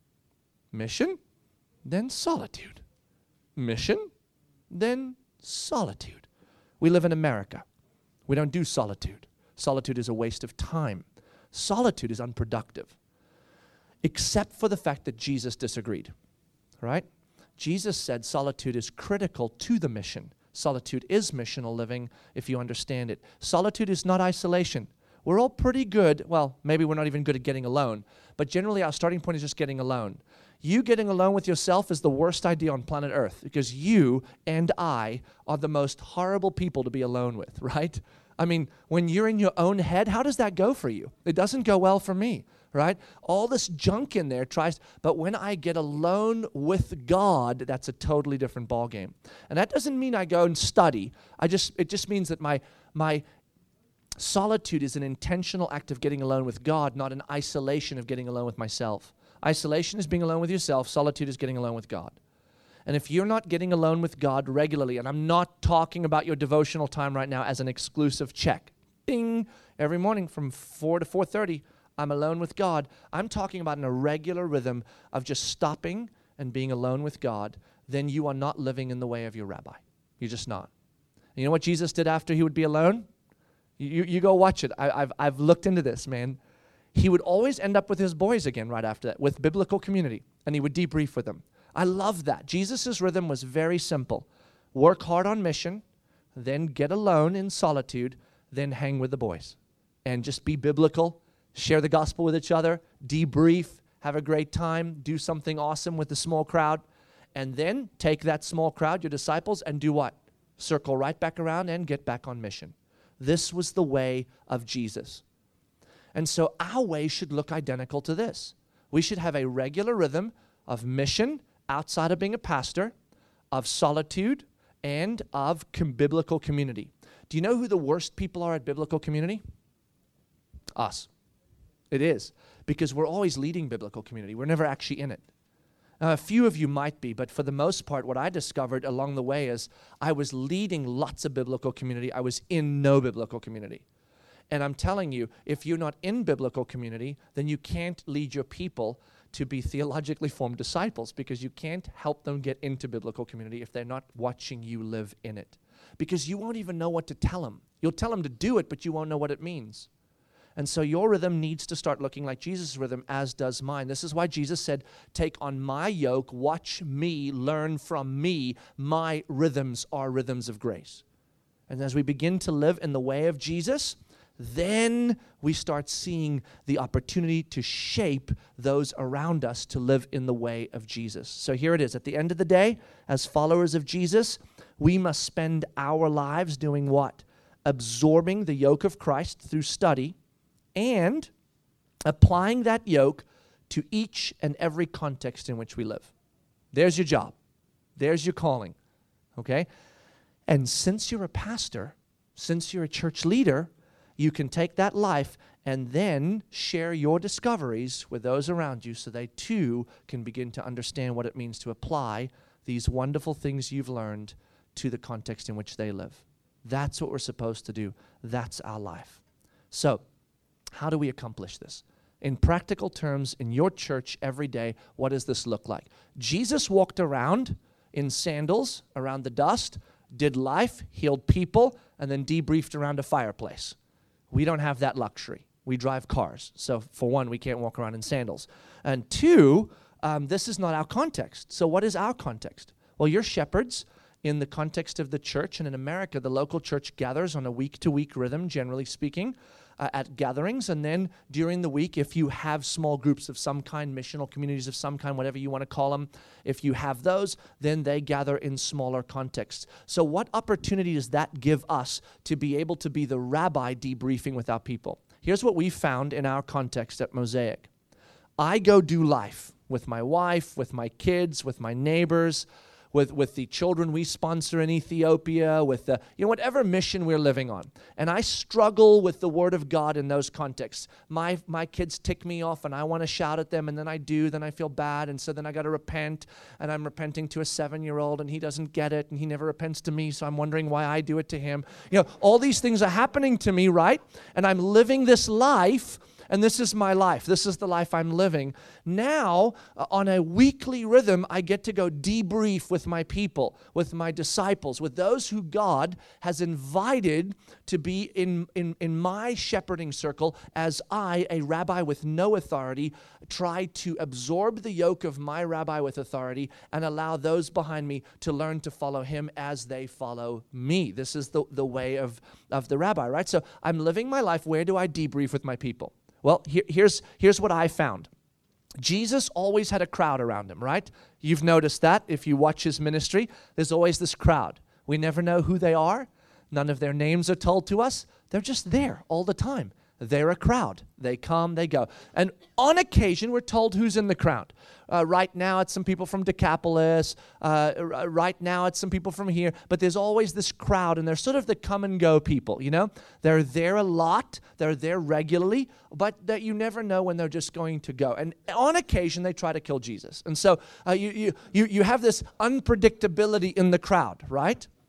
Mission, then solitude. Mission, then solitude. We live in America. We don't do solitude. Solitude is a waste of time. Solitude is unproductive, except for the fact that Jesus disagreed, right? Jesus said solitude is critical to the mission. Solitude is missional living if you understand it. Solitude is not isolation. We're all pretty good. Well, maybe we're not even good at getting alone, but generally our starting point is just getting alone. You getting alone with yourself is the worst idea on planet Earth because you and I are the most horrible people to be alone with, right? I mean, when you're in your own head, how does that go for you? It doesn't go well for me, right? All this junk in there tries, but when I get alone with God, that's a totally different ballgame. And that doesn't mean I go and study. I just it just means that my my solitude is an intentional act of getting alone with God, not an isolation of getting alone with myself. Isolation is being alone with yourself. Solitude is getting alone with God. And if you're not getting alone with God regularly, and I'm not talking about your devotional time right now as an exclusive check, ding, every morning from four to four thirty, I'm alone with God. I'm talking about in a regular rhythm of just stopping and being alone with God. Then you are not living in the way of your rabbi. You're just not. And you know what Jesus did after he would be alone? You, you, you go watch it. I, I've, I've looked into this, man. He would always end up with his boys again right after that, with biblical community, and he would debrief with them. I love that. Jesus' rhythm was very simple. Work hard on mission, then get alone in solitude, then hang with the boys. And just be biblical, share the gospel with each other, debrief, have a great time, do something awesome with the small crowd, and then take that small crowd, your disciples, and do what? Circle right back around and get back on mission. This was the way of Jesus. And so our way should look identical to this. We should have a regular rhythm of mission outside of being a pastor, of solitude, and of com- biblical community. Do you know who the worst people are at biblical community? Us. It is. Because we're always leading biblical community. We're never actually in it. Now, a few of you might be, but for the most part, what I discovered along the way is I was leading lots of biblical community. I was in no biblical community. And I'm telling you, if you're not in biblical community, then you can't lead your people to be theologically formed disciples, because you can't help them get into biblical community if they're not watching you live in it. Because you won't even know what to tell them. You'll tell them to do it, but you won't know what it means. And so your rhythm needs to start looking like Jesus' rhythm, as does mine. This is why Jesus said, take on my yoke, watch me, learn from me. My rhythms are rhythms of grace. And as we begin to live in the way of Jesus, then we start seeing the opportunity to shape those around us to live in the way of Jesus. So here it is. At the end of the day, as followers of Jesus, we must spend our lives doing what? Absorbing the yoke of Christ through study and applying that yoke to each and every context in which we live. There's your job. There's your calling. Okay? And since you're a pastor, since you're a church leader, you can take that life and then share your discoveries with those around you so they too can begin to understand what it means to apply these wonderful things you've learned to the context in which they live. That's what we're supposed to do. That's our life. So, how do we accomplish this? In practical terms, in your church every day, what does this look like? Jesus walked around in sandals, around the dust, did life, healed people, and then debriefed around a fireplace. We don't have that luxury. We drive cars. So for one, we can't walk around in sandals. And two, um, this is not our context. So what is our context? Well, you're shepherds in the context of the church. And in America, the local church gathers on a week-to-week rhythm, generally speaking, uh, at gatherings. And then during the week, if you have small groups of some kind, missional communities of some kind, whatever you want to call them, if you have those, then they gather in smaller contexts. So what opportunity does that give us to be able to be the rabbi debriefing with our people? Here's what we found in our context at Mosaic. I go do life with my wife, with my kids, with my neighbors, with, with the children we sponsor in Ethiopia, with the, you know, whatever mission we're living on. And I struggle with the Word of God in those contexts. My my kids tick me off and I want to shout at them, and then I do, then I feel bad, and so then I got to repent, and I'm repenting to a seven-year-old, and he doesn't get it, and he never repents to me, so I'm wondering why I do it to him. You know, all these things are happening to me, right? And I'm living this life, and this is my life. This is the life I'm living. Now, uh, on a weekly rhythm, I get to go debrief with my people, with my disciples, with those who God has invited to be in, in, in my shepherding circle as I, a rabbi with no authority, try to absorb the yoke of my rabbi with authority and allow those behind me to learn to follow him as they follow me. This is the, the way of, of the rabbi, right? So I'm living my life. Where do I debrief with my people? Well, here, here's, here's what I found. Jesus always had a crowd around him, right? You've noticed that if you watch his ministry. There's always this crowd. We never know who they are. None of their names are told to us. They're just there all the time. They're a crowd. They come, they go. And on occasion, we're told who's in the crowd. Uh, right now, it's some people from Decapolis. Uh, r- right now, it's some people from here. But there's always this crowd, and they're sort of the come-and-go people, you know? They're there a lot. They're there regularly, but that you never know when they're just going to go. And on occasion, they try to kill Jesus. And so uh, you, you, you, you have this unpredictability in the crowd, right?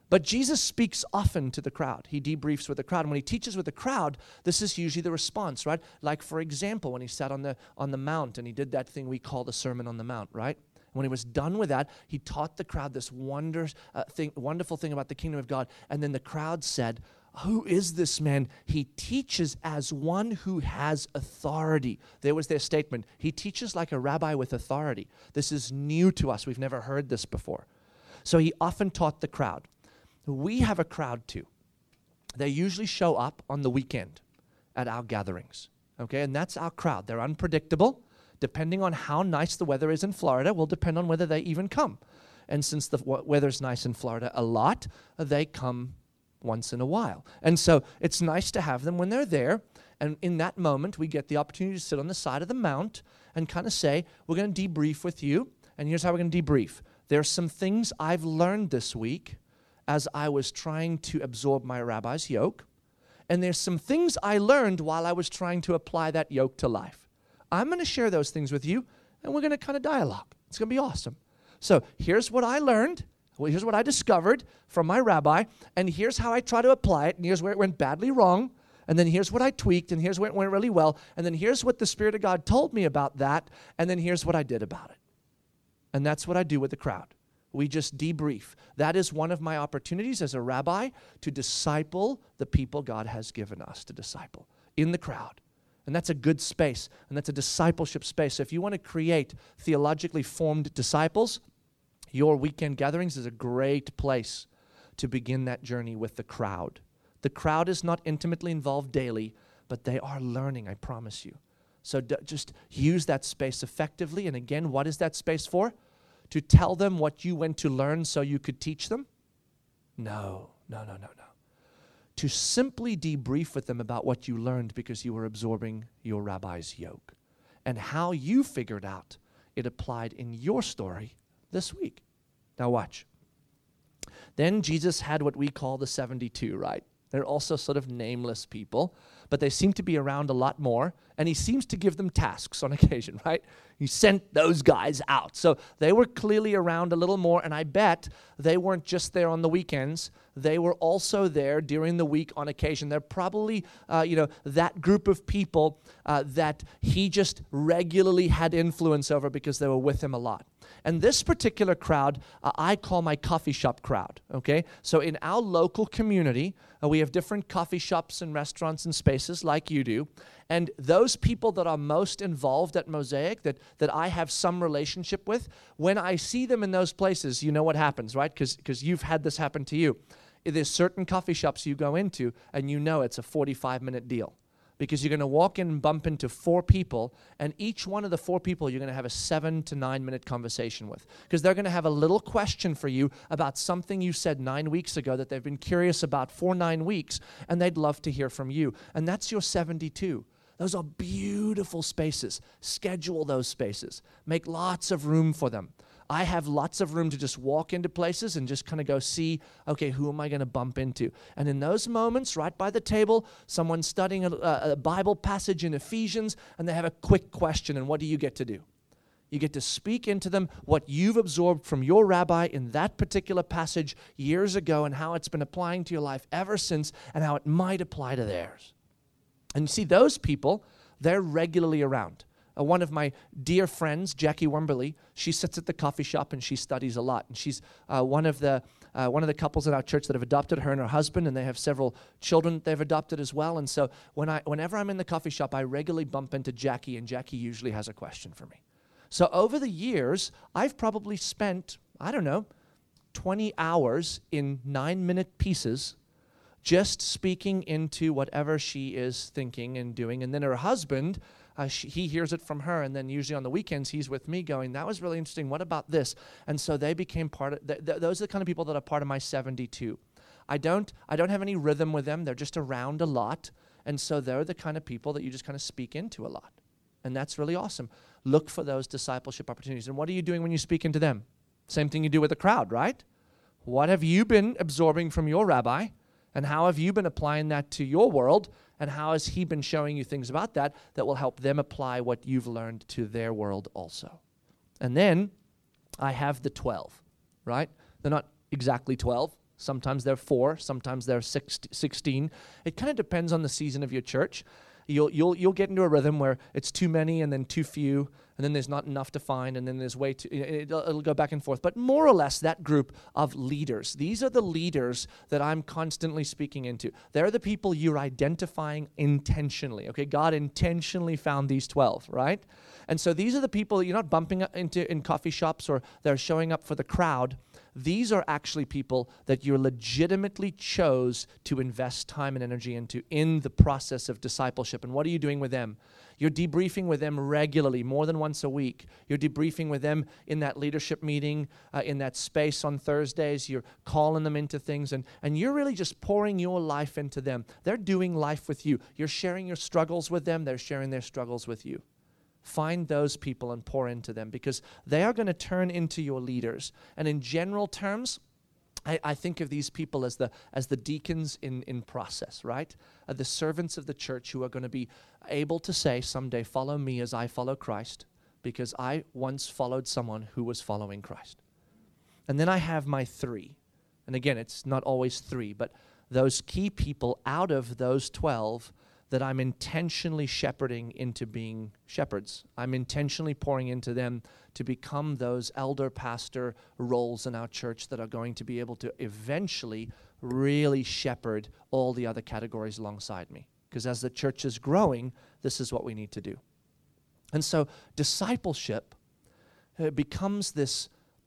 But Jesus speaks often to the crowd. He debriefs with the crowd. And when he teaches with the crowd, this is usually the response, right? Like, for example, when he sat on the on the mount and he did that thing we call the Sermon on the Mount, right? When he was done with that, he taught the crowd this wonder, uh, thing, wonderful thing about the kingdom of God. And then the crowd said, "Who is this man? He teaches as one who has authority." There was their statement. He teaches like a rabbi with authority. This is new to us. We've never heard this before. So he often taught the crowd. We have a crowd too. They usually show up on the weekend at our gatherings, okay? And that's our crowd. They're unpredictable. Depending on how nice the weather is in Florida will depend on whether they even come. And since the w- weather's nice in Florida a lot, they come once in a while. And so it's nice to have them when they're there. And in that moment, we get the opportunity to sit on the side of the mount and kind of say, we're going to debrief with you. And here's how we're going to debrief. There's some things I've learned this week as I was trying to absorb my rabbi's yoke. And there's some things I learned while I was trying to apply that yoke to life. I'm going to share those things with you, and we're going to kind of dialogue. It's going to be awesome. So here's what I learned. Well, here's what I discovered from my rabbi, and here's how I try to apply it, and here's where it went badly wrong, and then here's what I tweaked, and here's where it went really well, and then here's what the Spirit of God told me about that, and then here's what I did about it. And that's what I do with the crowd. We just debrief. That is one of my opportunities as a rabbi to disciple the people God has given us to disciple in the crowd. And that's a good space, and that's a discipleship space. So if you want to create theologically formed disciples, your weekend gatherings is a great place to begin that journey with the crowd. The crowd is not intimately involved daily, but they are learning, I promise you. So d- just use that space effectively. And again, what is that space for? To tell them what you went to learn so you could teach them? No, no, no, no, no. To simply debrief with them about what you learned because you were absorbing your rabbi's yoke and how you figured out it applied in your story this week. Now watch. Then Jesus had what we call the seventy-two, right? They're also sort of nameless people, but they seem to be around a lot more, and he seems to give them tasks on occasion, right? He sent those guys out. So they were clearly around a little more, and I bet they weren't just there on the weekends. They were also there during the week on occasion. They're probably, uh, you know, that group of people uh, that he just regularly had influence over because they were with him a lot. And this particular crowd, uh, I call my coffee shop crowd, okay? So in our local community, uh, we have different coffee shops and restaurants and spaces like you do. And those people that are most involved at Mosaic, that, that I have some relationship with, when I see them in those places, you know what happens, right? Because because you've had this happen to you. There's certain coffee shops you go into, and you know it's a forty-five minute deal. Because you're going to walk in and bump into four people, and each one of the four people you're going to have a seven to nine minute conversation with. Because they're going to have a little question for you about something you said nine weeks ago that they've been curious about for nine weeks, and they'd love to hear from you. And that's your seventy-two. Those are beautiful spaces. Schedule those spaces. Make lots of room for them. I have lots of room to just walk into places and just kind of go see, okay, who am I going to bump into? And in those moments, right by the table, someone's studying a, a Bible passage in Ephesians, and they have a quick question, and what do you get to do? You get to speak into them what you've absorbed from your rabbi in that particular passage years ago and how it's been applying to your life ever since and how it might apply to theirs. And you see, those people, they're regularly around. Uh, one of my dear friends, Jackie Wimberly, she sits at the coffee shop and she studies a lot. And she's uh, one of the uh, one of the couples in our church that have adopted her and her husband, and they have several children they've adopted as well. And so when I, whenever I'm in the coffee shop, I regularly bump into Jackie, and Jackie usually has a question for me. So over the years, I've probably spent, I don't know, twenty hours in nine-minute pieces just speaking into whatever she is thinking and doing. And then her husband, uh, she, he hears it from her, and then usually on the weekends he's with me going, that was really interesting, what about this? And so they became part of, th- th- those are the kind of people that are part of my seventy-two. I don't, I don't have any rhythm with them, they're just around a lot, and so they're the kind of people that you just kind of speak into a lot. And that's really awesome. Look for those discipleship opportunities. And what are you doing when you speak into them? Same thing you do with the crowd, right? What have you been absorbing from your rabbi? And how have you been applying that to your world? And how has he been showing you things about that that will help them apply what you've learned to their world also? And then I have the twelve, right? They're not exactly twelve. Sometimes they're four, sometimes they're six, sixteen. It kind of depends on the season of your church. You'll, you'll, you'll get into a rhythm where it's too many and then too few, and then there's not enough to find, and then there's way too, it'll, it'll go back and forth. But more or less, that group of leaders, these are the leaders that I'm constantly speaking into. They're the people you're identifying intentionally, okay? God intentionally found these twelve, right? And so these are the people that you're not bumping into in coffee shops or they're showing up for the crowd. These are actually people that you legitimately chose to invest time and energy into in the process of discipleship. And what are you doing with them? You're debriefing with them regularly, more than once a week. You're debriefing with them in that leadership meeting, uh, in that space on Thursdays. You're calling them into things, and, and you're really just pouring your life into them. They're doing life with you. You're sharing your struggles with them. They're sharing their struggles with you. Find those people and pour into them, because they are going to turn into your leaders. And in general terms, I, I think of these people as the as the deacons in, in process, right? Uh, the servants of the church who are going to be able to say someday, follow me as I follow Christ, because I once followed someone who was following Christ. And then I have my three. And again, it's not always three, but those key people out of those twelve that I'm intentionally shepherding into being shepherds. I'm intentionally pouring into them to become those elder pastor roles in our church that are going to be able to eventually really shepherd all the other categories alongside me. Because as the church is growing, this is what we need to do. And so discipleship uh, becomes this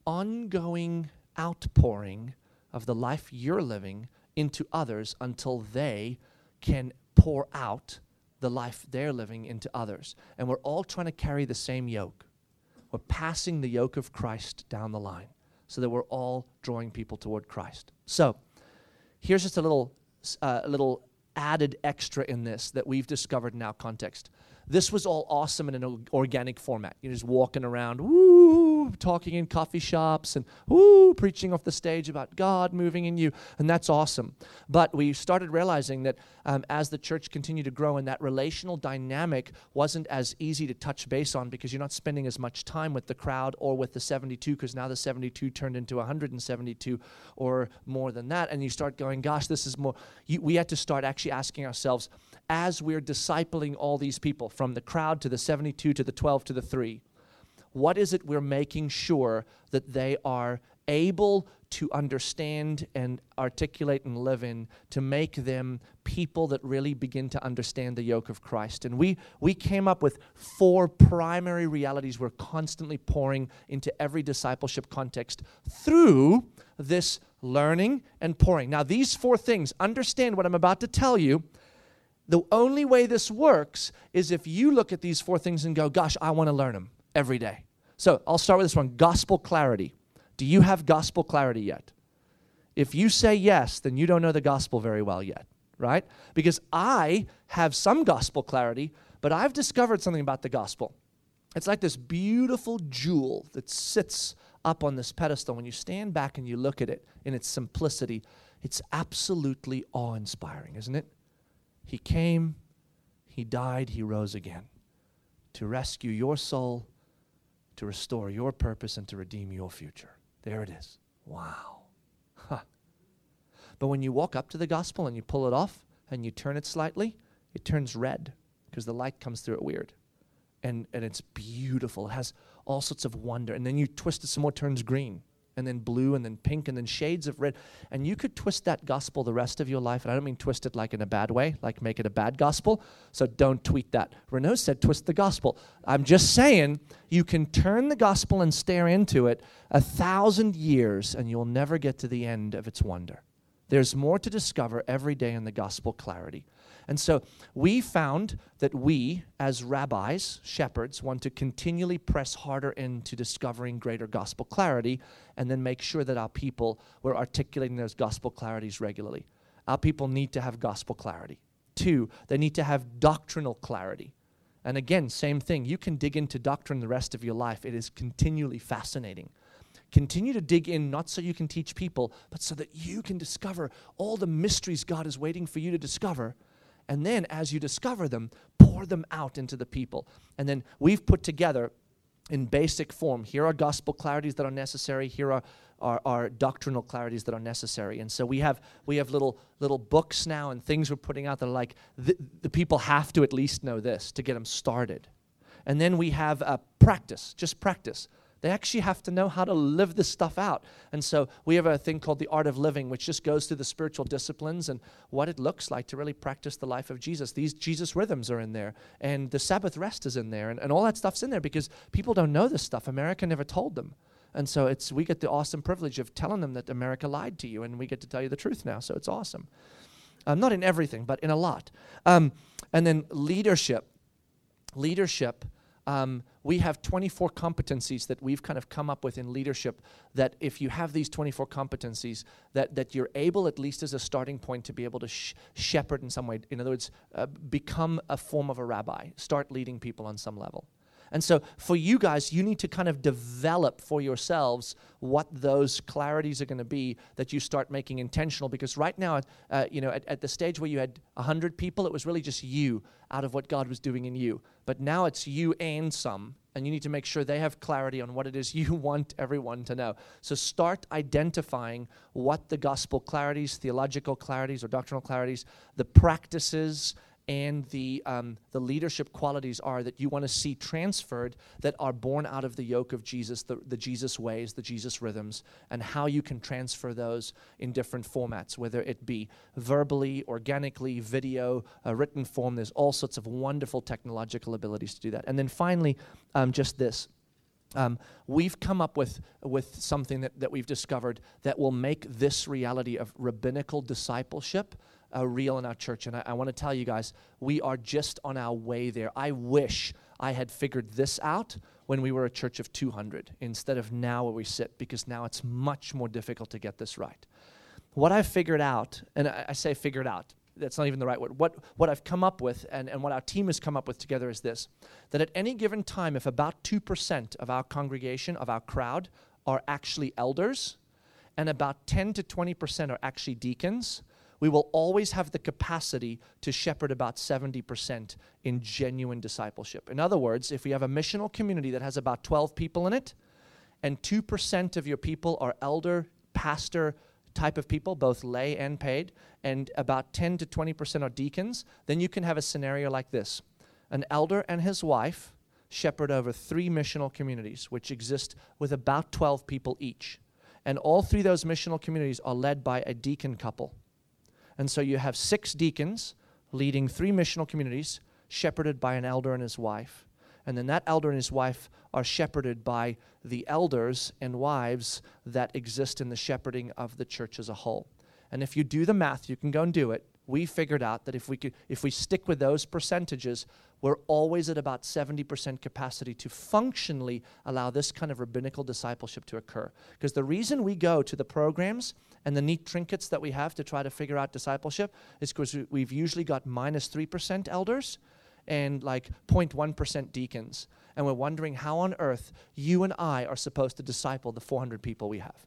ongoing outpouring of the life you're living into others until they can pour out the life they're living into others. And we're all trying to carry the same yoke. We're passing the yoke of Christ down the line so that we're all drawing people toward Christ. So here's just a little, uh, little added extra in this that we've discovered in our context. This was all awesome in an organic format. You're just walking around, woo, talking in coffee shops and woo, preaching off the stage about God moving in you, and that's awesome. But we started realizing that um, as the church continued to grow, and that relational dynamic wasn't as easy to touch base on because you're not spending as much time with the crowd or with the seventy-two, because now the seventy-two turned into one hundred seventy-two or more than that, and you start going, gosh, this is more. You, we had to start actually asking ourselves, as we're discipling all these people, from the crowd to the seventy-two to the twelve to the three, what is it we're making sure that they are able to understand and articulate and live in to make them people that really begin to understand the yoke of Christ? And we we came up with four primary realities we're constantly pouring into every discipleship context through this learning and pouring. Now, these four things, understand what I'm about to tell you. The only way this works is if you look at these four things and go, gosh, I want to learn them every day. So I'll start with this one, gospel clarity. Do you have gospel clarity yet? If you say yes, then you don't know the gospel very well yet, right? Because I have some gospel clarity, but I've discovered something about the gospel. It's like this beautiful jewel that sits up on this pedestal. When you stand back and you look at it in its simplicity, it's absolutely awe-inspiring, isn't it? He came, he died, he rose again to rescue your soul, to restore your purpose, and to redeem your future. There it is. Wow. Huh. But when you walk up to the gospel and you pull it off and you turn it slightly, it turns red because the light comes through it weird. And, and it's beautiful. It has all sorts of wonder. And then you twist it some more, it turns green. And then blue, and then pink, and then shades of red. And you could twist that gospel the rest of your life. And I don't mean twist it like in a bad way, like make it a bad gospel. So don't tweet that. Renault said twist the gospel. I'm just saying you can turn the gospel and stare into it a thousand years, and you'll never get to the end of its wonder. There's more to discover every day in the gospel clarity. And so we found that we, as rabbis, shepherds, want to continually press harder into discovering greater gospel clarity and then make sure that our people were articulating those gospel clarities regularly. Our people need to have gospel clarity. Two, they need to have doctrinal clarity. And again, same thing. You can dig into doctrine the rest of your life. It is continually fascinating. Continue to dig in, not so you can teach people, but so that you can discover all the mysteries God is waiting for you to discover. And then as you discover them, pour them out into the people. And then we've put together in basic form, here are gospel clarities that are necessary. Here are, are, are doctrinal clarities that are necessary. And so we have we have little little books now and things we're putting out that are like, the, the people have to at least know this to get them started. And then we have uh, practice, just practice. They actually have to know how to live this stuff out. And so we have a thing called the Art of Living, which just goes through the spiritual disciplines and what it looks like to really practice the life of Jesus. These Jesus rhythms are in there, and the Sabbath rest is in there, and, and all that stuff's in there because people don't know this stuff. America never told them. And so it's we get the awesome privilege of telling them that America lied to you, and we get to tell you the truth now, so it's awesome. Um, not in everything, but in a lot. Um, and then leadership. Leadership. Um, we have twenty-four competencies that we've kind of come up with in leadership that if you have these twenty-four competencies, that, that you're able, at least as a starting point, to be able to sh- shepherd in some way. In other words, uh, become a form of a rabbi. Start leading people on some level. And so for you guys, you need to kind of develop for yourselves what those clarities are going to be that you start making intentional. Because right now, uh, you know, at, at the stage where you had one hundred people, it was really just you out of what God was doing in you. But now it's you and some, and you need to make sure they have clarity on what it is you want everyone to know. So start identifying what the gospel clarities, theological clarities, or doctrinal clarities, the practices, and the um, the leadership qualities are that you want to see transferred that are born out of the yoke of Jesus, the, the Jesus ways, the Jesus rhythms, and how you can transfer those in different formats, whether it be verbally, organically, video, uh, written form. There's all sorts of wonderful technological abilities to do that. And then finally, um, just this. Um, we've come up with, with something that, that we've discovered that will make this reality of rabbinical discipleship Uh, real in our church. And I, I want to tell you guys, we are just on our way there. I wish I had figured this out when we were a church of two hundred instead of now where we sit, because now it's much more difficult to get this right. What I've figured out, and I, I say figured out, that's not even the right word. What, what I've come up with and, and what our team has come up with together is this, that at any given time, if about two percent of our congregation, of our crowd, are actually elders, and about ten to twenty percent are actually deacons, we will always have the capacity to shepherd about seventy percent in genuine discipleship. In other words, if we have a missional community that has about twelve people in it, and two percent of your people are elder, pastor type of people, both lay and paid, and about ten to twenty percent are deacons, then you can have a scenario like this. An elder and his wife shepherd over three missional communities, which exist with about twelve people each. And all three of those missional communities are led by a deacon couple. And so you have six deacons leading three missional communities, shepherded by an elder and his wife. And then that elder and his wife are shepherded by the elders and wives that exist in the shepherding of the church as a whole. And if you do the math, you can go and do it. We figured out that if we could, if we stick with those percentages, we're always at about seventy percent capacity to functionally allow this kind of rabbinical discipleship to occur. Because the reason we go to the programs and the neat trinkets that we have to try to figure out discipleship is because we've usually got minus three percent elders and like zero point one percent deacons. And we're wondering how on earth you and I are supposed to disciple the four hundred people we have.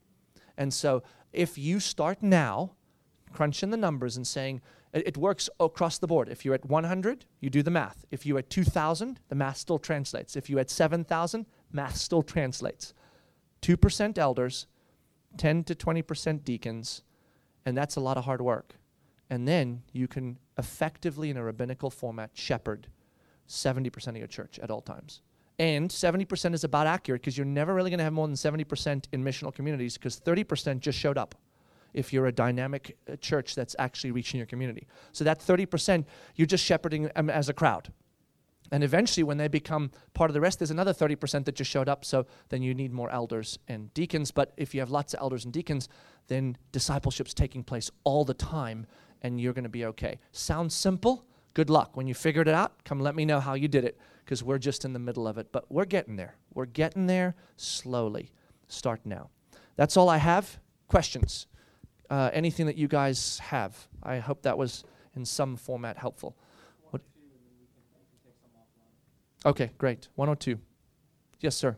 And so if you start now, crunching the numbers and saying, it, it works across the board. If you're at one hundred, you do the math. If you're at two thousand, the math still translates. If you're at seven thousand, math still translates. two percent elders, ten to twenty percent deacons, and that's a lot of hard work. And then you can effectively, in a rabbinical format, shepherd seventy percent of your church at all times. And seventy percent is about accurate because you're never really going to have more than seventy percent in missional communities because thirty percent just showed up if you're a dynamic uh, church that's actually reaching your community. So that thirty percent, you're just shepherding them as a crowd. And eventually, when they become part of the rest, there's another thirty percent that just showed up, so then you need more elders and deacons. But if you have lots of elders and deacons, then discipleship's taking place all the time, and you're going to be okay. Sounds simple? Good luck. When you figured it out, come let me know how you did it, because we're just in the middle of it. But we're getting there. We're getting there slowly. Start now. That's all I have. Questions? Uh, anything that you guys have? I hope that was in some format helpful. What? Okay, great. one oh two. Yes, sir.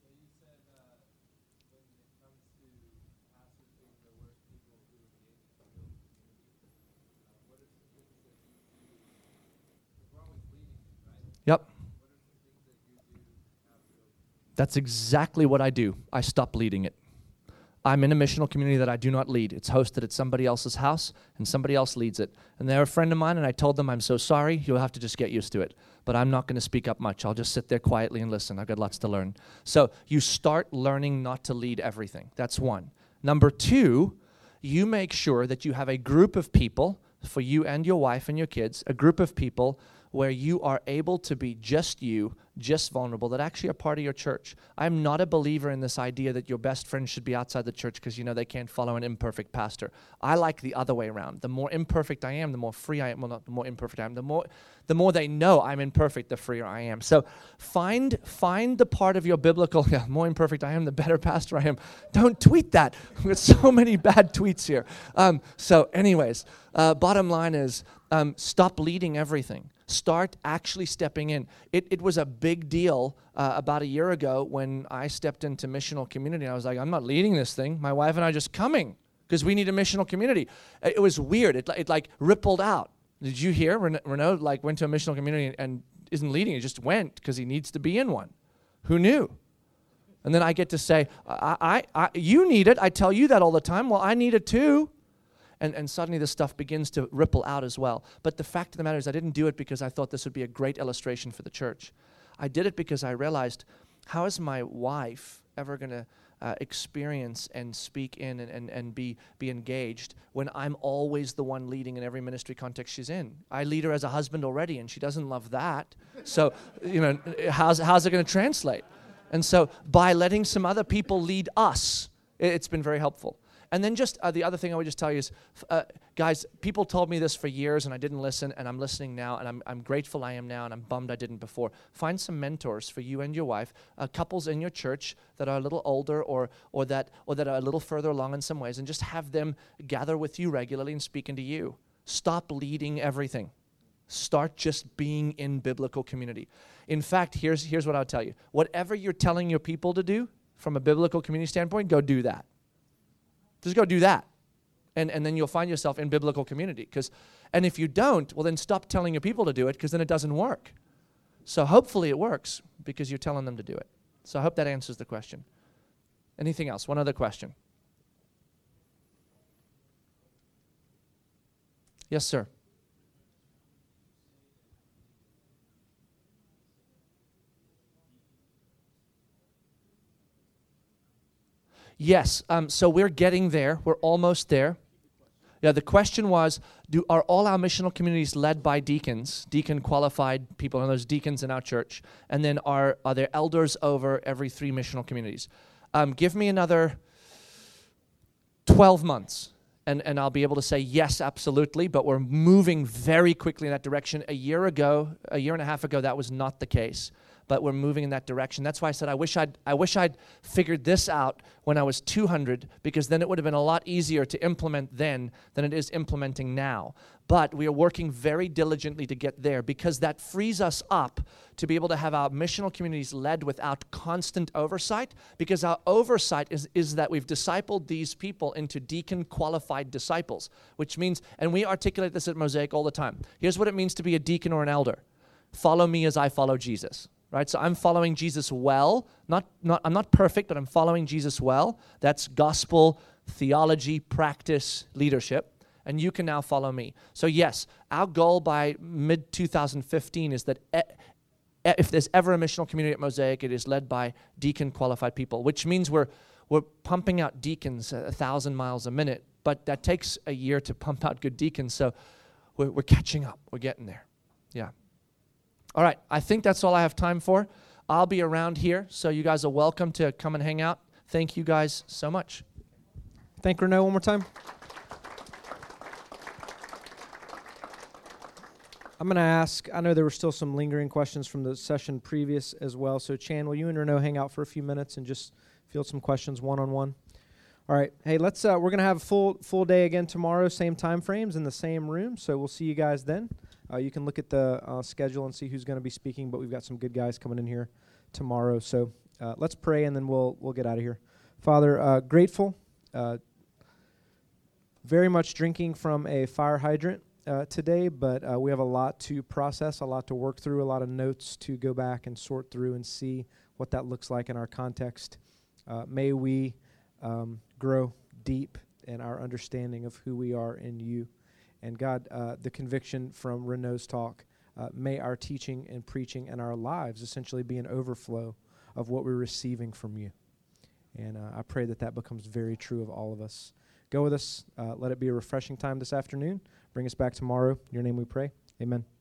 Yep. That's exactly what I do. I stop leading it. I'm in a missional community that I do not lead. It's hosted at somebody else's house, and somebody else leads it. And they're a friend of mine, and I told them, I'm so sorry, you'll have to just get used to it. But I'm not going to speak up much. I'll just sit there quietly and listen. I've got lots to learn. So you start learning not to lead everything. That's one. Number two, you make sure that you have a group of people, for you and your wife and your kids, a group of people where you are able to be just you, just vulnerable, that actually are part of your church. I'm not a believer in this idea that your best friends should be outside the church because you know they can't follow an imperfect pastor. I like the other way around. The more imperfect I am, the more free I am. Well, not the more imperfect I am. The more, the more they know I'm imperfect, the freer I am. So find find the part of your biblical, yeah, the more imperfect I am, the better pastor I am. Don't tweet that. We've got so many bad tweets here. Um, so anyways, uh, bottom line is um, stop leading everything. Start actually stepping in. It it was a big deal uh, about a year ago when I stepped into missional community. I was like, I'm not leading this thing. My wife and I are just coming because we need a missional community. It was weird. It, it like rippled out. Did you hear? Renaud, Renaud like went to a missional community and, and isn't leading. He just went because he needs to be in one. Who knew? And then I get to say, I, I, I, you need it. I tell you that all the time. Well, I need it too. And, and suddenly this stuff begins to ripple out as well. But the fact of the matter is I didn't do it because I thought this would be a great illustration for the church. I did it because I realized, how is my wife ever going to uh, experience and speak in and, and, and be, be engaged when I'm always the one leading in every ministry context she's in? I lead her as a husband already, and she doesn't love that. So, you know, how's, how's it going to translate? And so by letting some other people lead us, it, it's been very helpful. And then just uh, the other thing I would just tell you is, uh, guys, people told me this for years and I didn't listen, and I'm listening now, and I'm, I'm grateful I am now, and I'm bummed I didn't before. Find some mentors for you and your wife, uh, couples in your church that are a little older or or that or that are a little further along in some ways, and just have them gather with you regularly and speak into you. Stop leading everything. Start just being in biblical community. In fact, here's, here's what I'll tell you. Whatever you're telling your people to do from a biblical community standpoint, go do that. Just go do that. And and then you'll find yourself in biblical community. Cause, and if you don't, well then stop telling your people to do it, because then it doesn't work. So hopefully it works because you're telling them to do it. So I hope that answers the question. Anything else? One other question. Yes, sir. Yes, um, so we're getting there. We're almost there. Yeah, the question was, do are all our missional communities led by deacons, deacon-qualified people, and those deacons in our church? And then are, are there elders over every three missional communities? Um, give me another twelve months, and, and I'll be able to say yes, absolutely, but we're moving very quickly in that direction. A year ago, a year and a half ago, that was not the case. But we're moving in that direction. That's why I said I wish I'd I wish I'd figured this out when I was two hundred, because then it would have been a lot easier to implement then than it is implementing now. But we are working very diligently to get there, because that frees us up to be able to have our missional communities led without constant oversight, because our oversight is, is that we've discipled these people into deacon-qualified disciples, which means, and we articulate this at Mosaic all the time, here's what it means to be a deacon or an elder. Follow me as I follow Jesus. Right, so I'm following Jesus well. Not, not, I'm not perfect, but I'm following Jesus well. That's gospel, theology, practice, leadership. And you can now follow me. So yes, our goal by mid twenty fifteen is that e- e- if there's ever a missional community at Mosaic, it is led by deacon-qualified people, which means we're we're pumping out deacons a thousand miles a minute. But that takes a year to pump out good deacons. So we're, we're catching up. We're getting there. Yeah. All right, I think that's all I have time for. I'll be around here, so you guys are welcome to come and hang out. Thank you guys so much. Thank Renaud one more time. I'm going to ask, I know there were still some lingering questions from the session previous as well, so Chan, will you and Renaud hang out for a few minutes and just field some questions one-on-one? All right, hey, let's. Uh, we're going to have a full, full day again tomorrow, same time frames in the same room, so we'll see you guys then. Uh, you can look at the uh, schedule and see who's going to be speaking, but we've got some good guys coming in here tomorrow. So uh, let's pray, and then we'll we'll get out of here. Father, uh, grateful, uh, very much drinking from a fire hydrant uh, today, but uh, we have a lot to process, a lot to work through, a lot of notes to go back and sort through and see what that looks like in our context. Uh, may we um, grow deep in our understanding of who we are in you. And God, uh, the conviction from Renault's talk, uh, may our teaching and preaching and our lives essentially be an overflow of what we're receiving from you. And uh, I pray that that becomes very true of all of us. Go with us. Uh, let it be a refreshing time this afternoon. Bring us back tomorrow. In your name we pray. Amen.